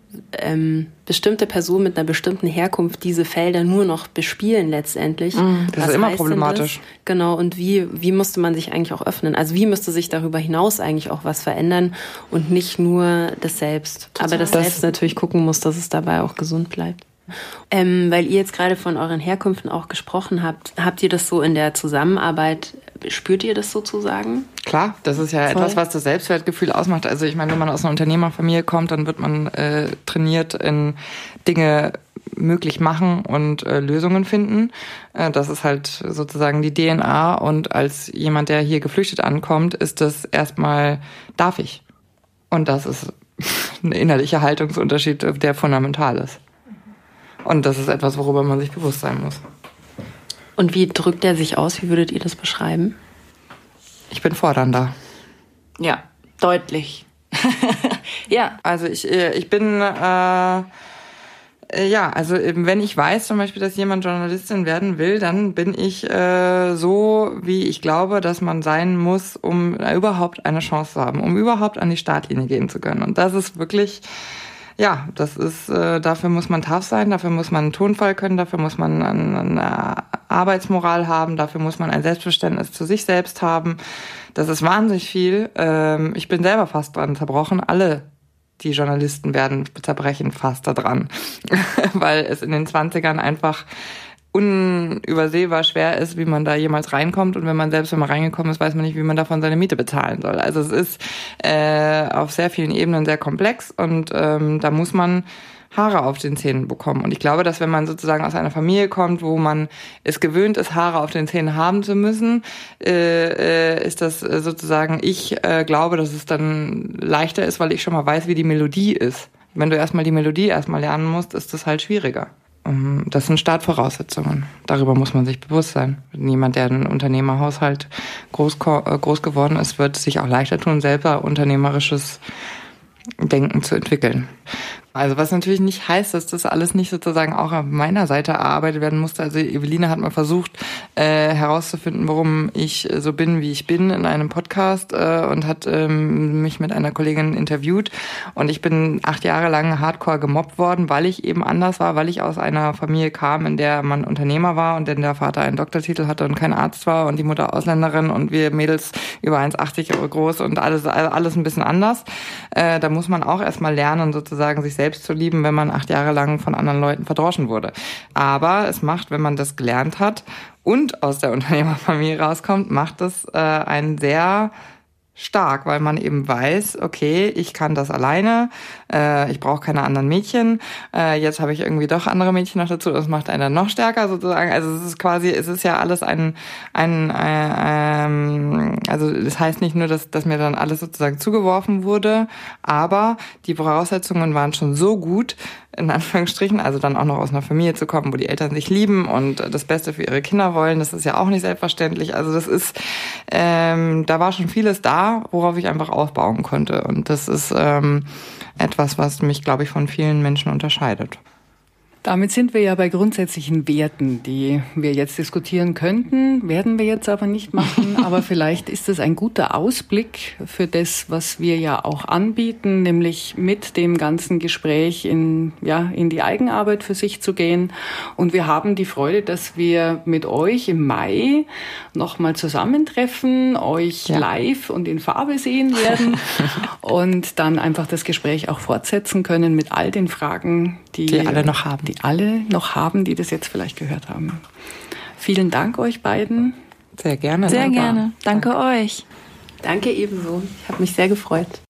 ähm, bestimmte Personen mit einer bestimmten Herkunft diese Felder nur noch bespielen letztendlich. Mm, das Was ist immer heißt problematisch. Das? Genau, und wie, wie müsste man sich eigentlich auch öffnen? Also wie müsste sich darüber hinaus eigentlich auch was verändern und nicht nur das Selbst. Total. Aber das, das Selbst natürlich gucken muss, dass es dabei auch gesund bleibt. Ähm, weil ihr jetzt gerade von euren Herkünften auch gesprochen habt, habt ihr das so in der Zusammenarbeit, spürt ihr das sozusagen? Klar, das ist ja Voll. etwas, was das Selbstwertgefühl ausmacht. Also ich meine, wenn man aus einer Unternehmerfamilie kommt, dann wird man äh, trainiert in Dinge möglich machen und äh, Lösungen finden. Äh, das ist halt sozusagen die D N A. Und als jemand, der hier geflüchtet ankommt, ist das erstmal, darf ich. Und das ist ein innerlicher Haltungsunterschied, der fundamental ist. Und das ist etwas, worüber man sich bewusst sein muss. Und wie drückt er sich aus? Wie würdet ihr das beschreiben? Ich bin fordernder. Ja, deutlich. Ja. Also ich, ich bin, äh, ja, also wenn ich weiß zum Beispiel, dass jemand Journalistin werden will, dann bin ich äh, so, wie ich glaube, dass man sein muss, um überhaupt eine Chance zu haben, um überhaupt an die Startlinie gehen zu können. Und das ist wirklich... Ja, das ist, äh, dafür muss man tough sein, dafür muss man einen Tonfall können, dafür muss man eine Arbeitsmoral haben, dafür muss man ein Selbstverständnis zu sich selbst haben. Das ist wahnsinnig viel. Ähm, ich bin selber fast dran zerbrochen. Alle die Journalisten werden zerbrechen fast da dran, weil es in den zwanzigern einfach unübersehbar schwer ist, wie man da jemals reinkommt. Und wenn man selbst, wenn man reingekommen ist, weiß man nicht, wie man davon seine Miete bezahlen soll. Also es ist äh, auf sehr vielen Ebenen sehr komplex und ähm, da muss man Haare auf den Zähnen bekommen. Und ich glaube, dass wenn man sozusagen aus einer Familie kommt, wo man es gewöhnt ist, Haare auf den Zähnen haben zu müssen, äh, äh, ist das sozusagen, ich äh, glaube, dass es dann leichter ist, weil ich schon mal weiß, wie die Melodie ist. Wenn du erstmal die Melodie erstmal lernen musst, ist das halt schwieriger. Das sind Startvoraussetzungen. Darüber muss man sich bewusst sein. Jemand, der in einem Unternehmerhaushalt groß, groß geworden ist, wird sich auch leichter tun, selber unternehmerisches Denken zu entwickeln. Also was natürlich nicht heißt, dass das alles nicht sozusagen auch auf meiner Seite erarbeitet werden musste. Also Eveline hat mal versucht äh, herauszufinden, warum ich so bin, wie ich bin, in einem Podcast äh, und hat ähm, mich mit einer Kollegin interviewt. Und ich bin acht Jahre lang hardcore gemobbt worden, weil ich eben anders war, weil ich aus einer Familie kam, in der man Unternehmer war und in der Vater einen Doktortitel hatte und kein Arzt war und die Mutter Ausländerin und wir Mädels über eins Komma achtzig groß und alles alles ein bisschen anders. Äh, da muss man auch erstmal lernen, sozusagen sich selbst zu lieben, wenn man acht Jahre lang von anderen Leuten verdroschen wurde. Aber es macht, wenn man das gelernt hat und aus der Unternehmerfamilie rauskommt, macht es äh, einen sehr stark, weil man eben weiß, okay, ich kann das alleine, äh, ich brauche keine anderen Mädchen, äh, jetzt habe ich irgendwie doch andere Mädchen noch dazu, das macht einen dann noch stärker sozusagen, also es ist quasi, es ist ja alles ein, ein äh, ähm, also das heißt nicht nur, dass, dass mir dann alles sozusagen zugeworfen wurde, aber die Voraussetzungen waren schon so gut, in Anführungsstrichen, also dann auch noch aus einer Familie zu kommen, wo die Eltern sich lieben und das Beste für ihre Kinder wollen, das ist ja auch nicht selbstverständlich. Also das ist, ähm, da war schon vieles da, worauf ich einfach aufbauen konnte. Und das ist ähm, etwas, was mich, glaube ich, von vielen Menschen unterscheidet. Damit sind wir ja bei grundsätzlichen Werten, die wir jetzt diskutieren könnten, werden wir jetzt aber nicht machen. Aber vielleicht ist es ein guter Ausblick für das, was wir ja auch anbieten, nämlich mit dem ganzen Gespräch in, ja, in die Eigenarbeit für sich zu gehen. Und wir haben die Freude, dass wir mit euch im Mai nochmal zusammentreffen, euch ja. live und in Farbe sehen werden und dann einfach das Gespräch auch fortsetzen können mit all den Fragen, die, die alle noch haben. Die alle noch haben, die das jetzt vielleicht gehört haben. Vielen Dank euch beiden. Sehr gerne. Sehr gerne. Danke, Danke euch. Danke ebenso. Ich habe mich sehr gefreut.